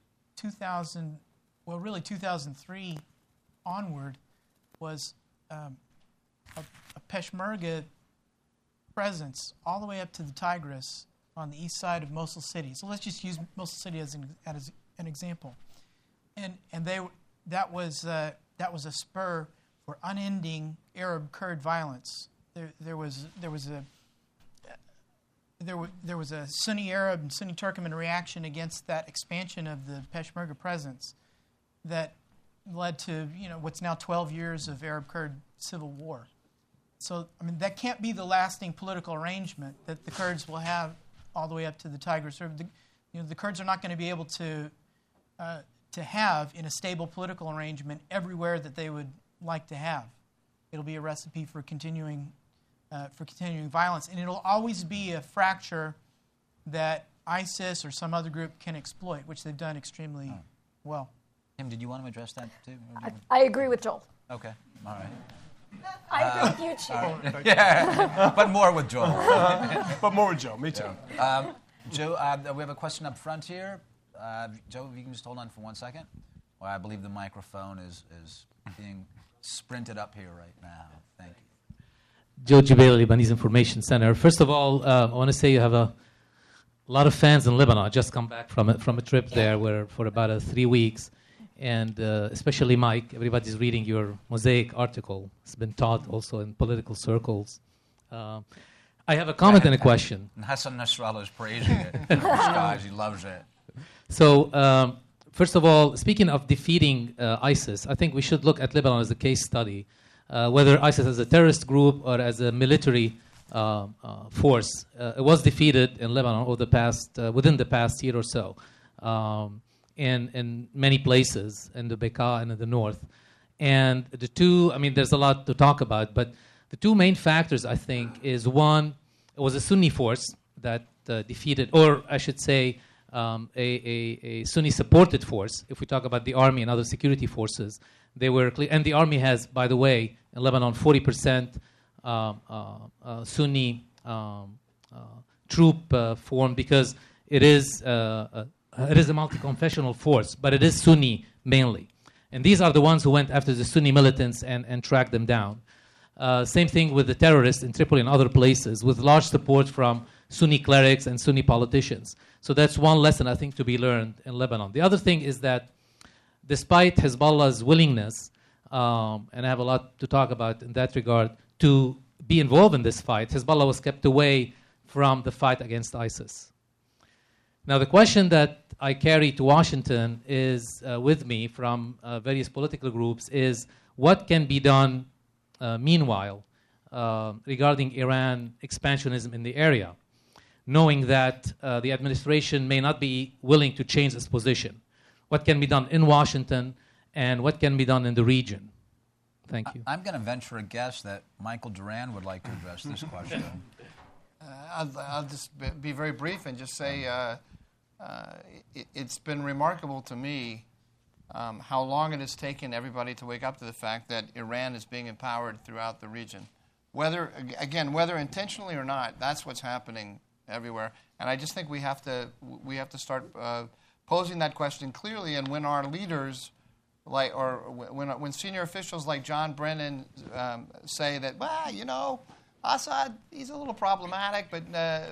2003 onward was a Peshmerga presence all the way up to the Tigris on the east side of Mosul City. So let's just use Mosul City as an example. And that was a spur for unending Arab-Kurd violence. There was a Sunni Arab and Sunni Turkmen reaction against that expansion of the Peshmerga presence that led to what's now 12 years of Arab-Kurd civil war. So I mean that can't be the lasting political arrangement that the Kurds will have all the way up to the Tigris. The Kurds are not going to be able to have in a stable political arrangement everywhere that they would like to have. It'll be a recipe for continuing violence, and it'll always be a fracture that ISIS or some other group can exploit, which they've done extremely well. Kim, did you want to address that too? I agree with Joel. Okay, all right. I agree with you, Chief. Yeah, but more with Joel. But more with Joe. Me too. Joe, we have a question up front here. Joe, if you can just hold on for 1 second. Well, I believe the microphone is being sprinted up here right now. Thank you. Joe Jubail, Lebanese Information Center. First of all, I want to say you have a lot of fans in Lebanon. I just come back from a trip there for about 3 weeks. And especially Mike, everybody's reading your Mosaic article. It's been taught also in political circles. I have a comment and a question. And Hassan Nasrallah is praising it. Guys, he loves it. So, first of all, speaking of defeating ISIS, I think we should look at Lebanon as a case study. Whether ISIS as a terrorist group or as a military force, it was defeated in Lebanon within the past year or so. In many places, in the Bekaa and in the north. And there's a lot to talk about, but the two main factors, I think, is one, it was a Sunni force that defeated, or I should say, a Sunni-supported force. If we talk about the army and other security forces, they were clear. And the army has, by the way, in Lebanon, 40% Sunni troop form because it is a multi-confessional force, but it is Sunni mainly. And these are the ones who went after the Sunni militants and tracked them down. Same thing with the terrorists in Tripoli and other places, with large support from Sunni clerics and Sunni politicians. So that's one lesson, I think, to be learned in Lebanon. The other thing is that despite Hezbollah's willingness, and I have a lot to talk about in that regard, to be involved in this fight, Hezbollah was kept away from the fight against ISIS. Now, the question that I carry to Washington is with me from various political groups is what can be done meanwhile regarding Iran expansionism in the area, knowing that the administration may not be willing to change its position. What can be done in Washington and what can be done in the region? Thank you. I'm going to venture a guess that Michael Duran would like to address this question. I'll just be very brief and just say it's been remarkable to me how long it has taken everybody to wake up to the fact that Iran is being empowered throughout the region. Whether intentionally or not, that's what's happening everywhere. And I just think we have to start posing that question clearly. And when our leaders, when senior officials like John Brennan say that, Assad, he's a little problematic, but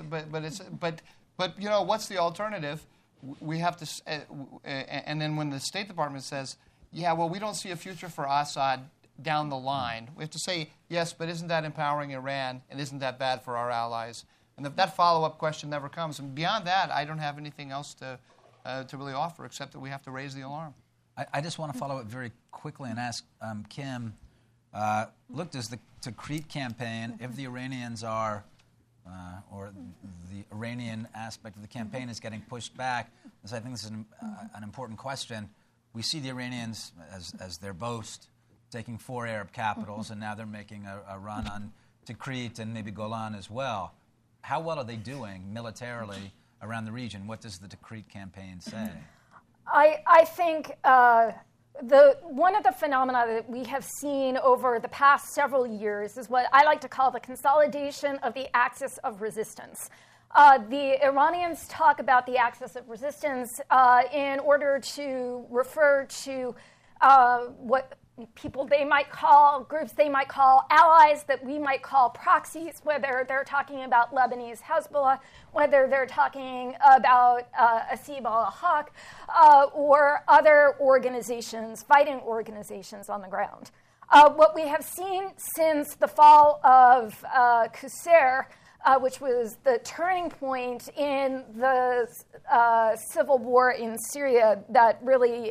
what's the alternative? We have to, and then when the State Department says, we don't see a future for Assad down the line, we have to say, yes, but isn't that empowering Iran, and isn't that bad for our allies? And if that follow-up question never comes, and beyond that, I don't have anything else to really offer except that we have to raise the alarm. I just want to follow up very quickly and ask Kim, look, does the Tikrit campaign, if the Iranians are, or the Iranian aspect of the campaign is getting pushed back, I think this is an important question. We see the Iranians, as their boast, taking 4 Arab capitals, and now they're making a run on Tikrit and maybe Golan as well. How well are they doing militarily around the region? What does the Tikrit campaign say? I think one of the phenomena that we have seen over the past several years is what I like to call the consolidation of the axis of resistance. The Iranians talk about the axis of resistance in order to refer to what people they might call, groups they might call allies that we might call proxies, whether they're talking about Lebanese Hezbollah, whether they're talking about Asib al-Haq, or other organizations, fighting organizations on the ground. What we have seen since the fall of Qusair, which was the turning point in the civil war in Syria that really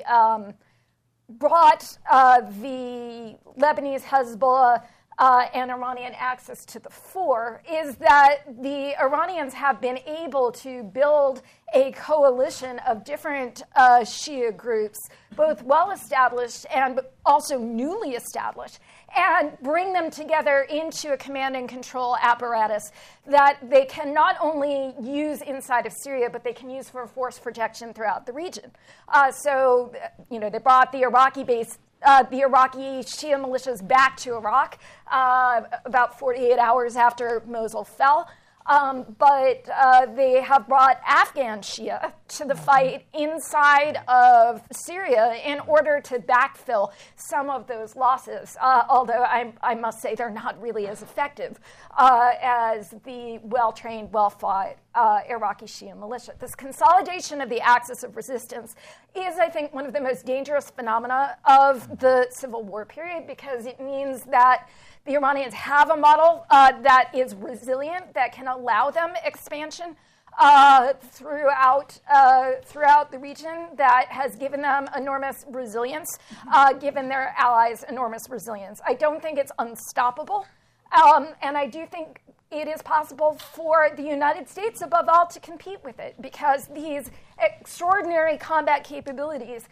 brought the Lebanese Hezbollah and Iranian axis to the fore, is that the Iranians have been able to build a coalition of different Shia groups, both well-established and also newly established, and bring them together into a command and control apparatus that they can not only use inside of Syria, but they can use for force projection throughout the region. So, they brought the Iraqi base, the Iraqi Shia militias back to Iraq about 48 hours after Mosul fell. But they have brought Afghan Shia to the fight inside of Syria in order to backfill some of those losses, although I must say they're not really as effective as the well-trained, well-fought Iraqi Shia militia. This consolidation of the axis of resistance is, I think, one of the most dangerous phenomena of the Civil War period, because it means that the Iranians have a model that is resilient, that can allow them expansion throughout the region, that has given them enormous resilience, given their allies enormous resilience. I don't think it's unstoppable, and I do think it is possible for the United States, above all, to compete with it, because these extraordinary combat capabilities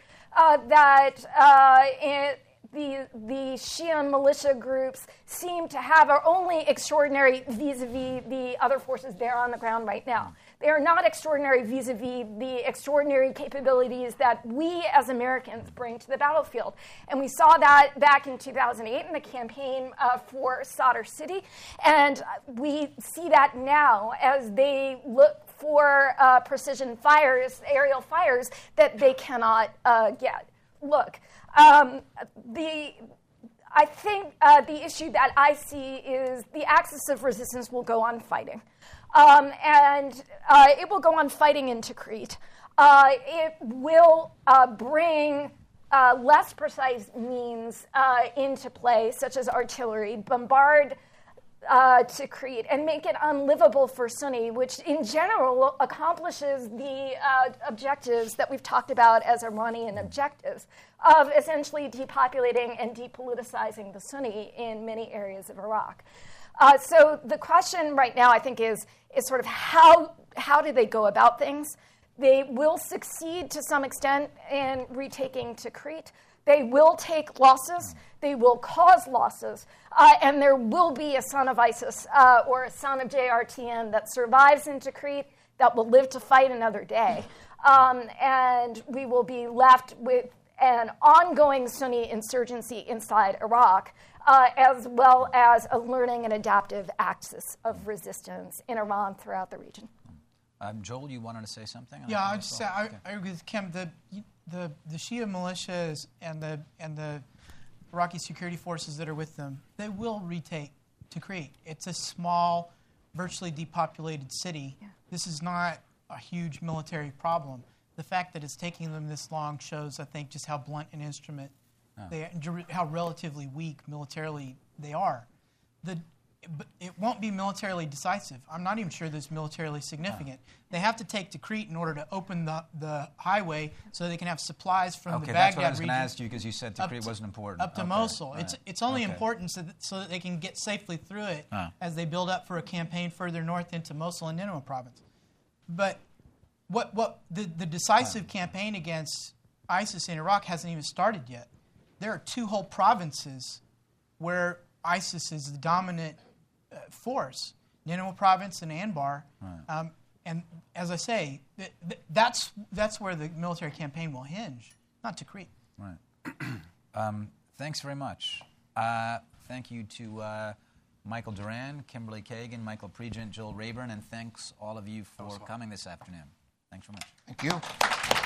the Shia militia groups seem to have are only extraordinary vis-a-vis the other forces there on the ground right now. They are not extraordinary vis-a-vis the extraordinary capabilities that we as Americans bring to the battlefield. And we saw that back in 2008 in the campaign for Sadr City. And we see that now as they look for precision fires, aerial fires, that they cannot get. Look, I think the issue that I see is the axis of resistance will go on fighting. And it will go on fighting into Crete. It will bring less precise means into play, such as artillery, bombard to Crete, and make it unlivable for Sunni, which in general accomplishes the objectives that we've talked about as Iranian objectives of essentially depopulating and depoliticizing the Sunni in many areas of Iraq. So the question right now, I think, is sort of how do they go about things? They will succeed to some extent in retaking Tikrit. They will take losses. They will cause losses. And there will be a son of ISIS or a son of JRTN that survives in Tikrit that will live to fight another day. And we will be left with an ongoing Sunni insurgency inside Iraq, as well as a learning and adaptive axis of resistance in Iran throughout the region. Joel, you wanted to say something? Yeah, I would just say I agree with Kim. The Shia militias and the Iraqi security forces that are with them, they will retake Tikrit. It's a small, virtually depopulated city. Yeah. This is not a huge military problem. The fact that it's taking them this long shows, I think, just how blunt an instrument how relatively weak militarily they are. But it won't be militarily decisive. I'm not even sure that it's militarily significant. They have to take Tikrit in order to open the highway so they can have supplies from the Baghdad region. Okay, that's what I was going to ask you, because you said Tikrit wasn't important. Up to Mosul. Right. It's only important so that they can get safely through it as they build up for a campaign further north into Mosul and Nineveh province. But what the decisive campaign against ISIS in Iraq hasn't even started yet. There are two whole provinces where ISIS is the dominant force, Nineveh province and Anbar. Right. And as I say, that's where the military campaign will hinge, not Tikrit. Right. Thanks very much. Thank you to Michael Duran, Kimberly Kagan, Michael Pregent, Joel Rayburn, and thanks all of you for coming this afternoon. Thanks very much. Thank you.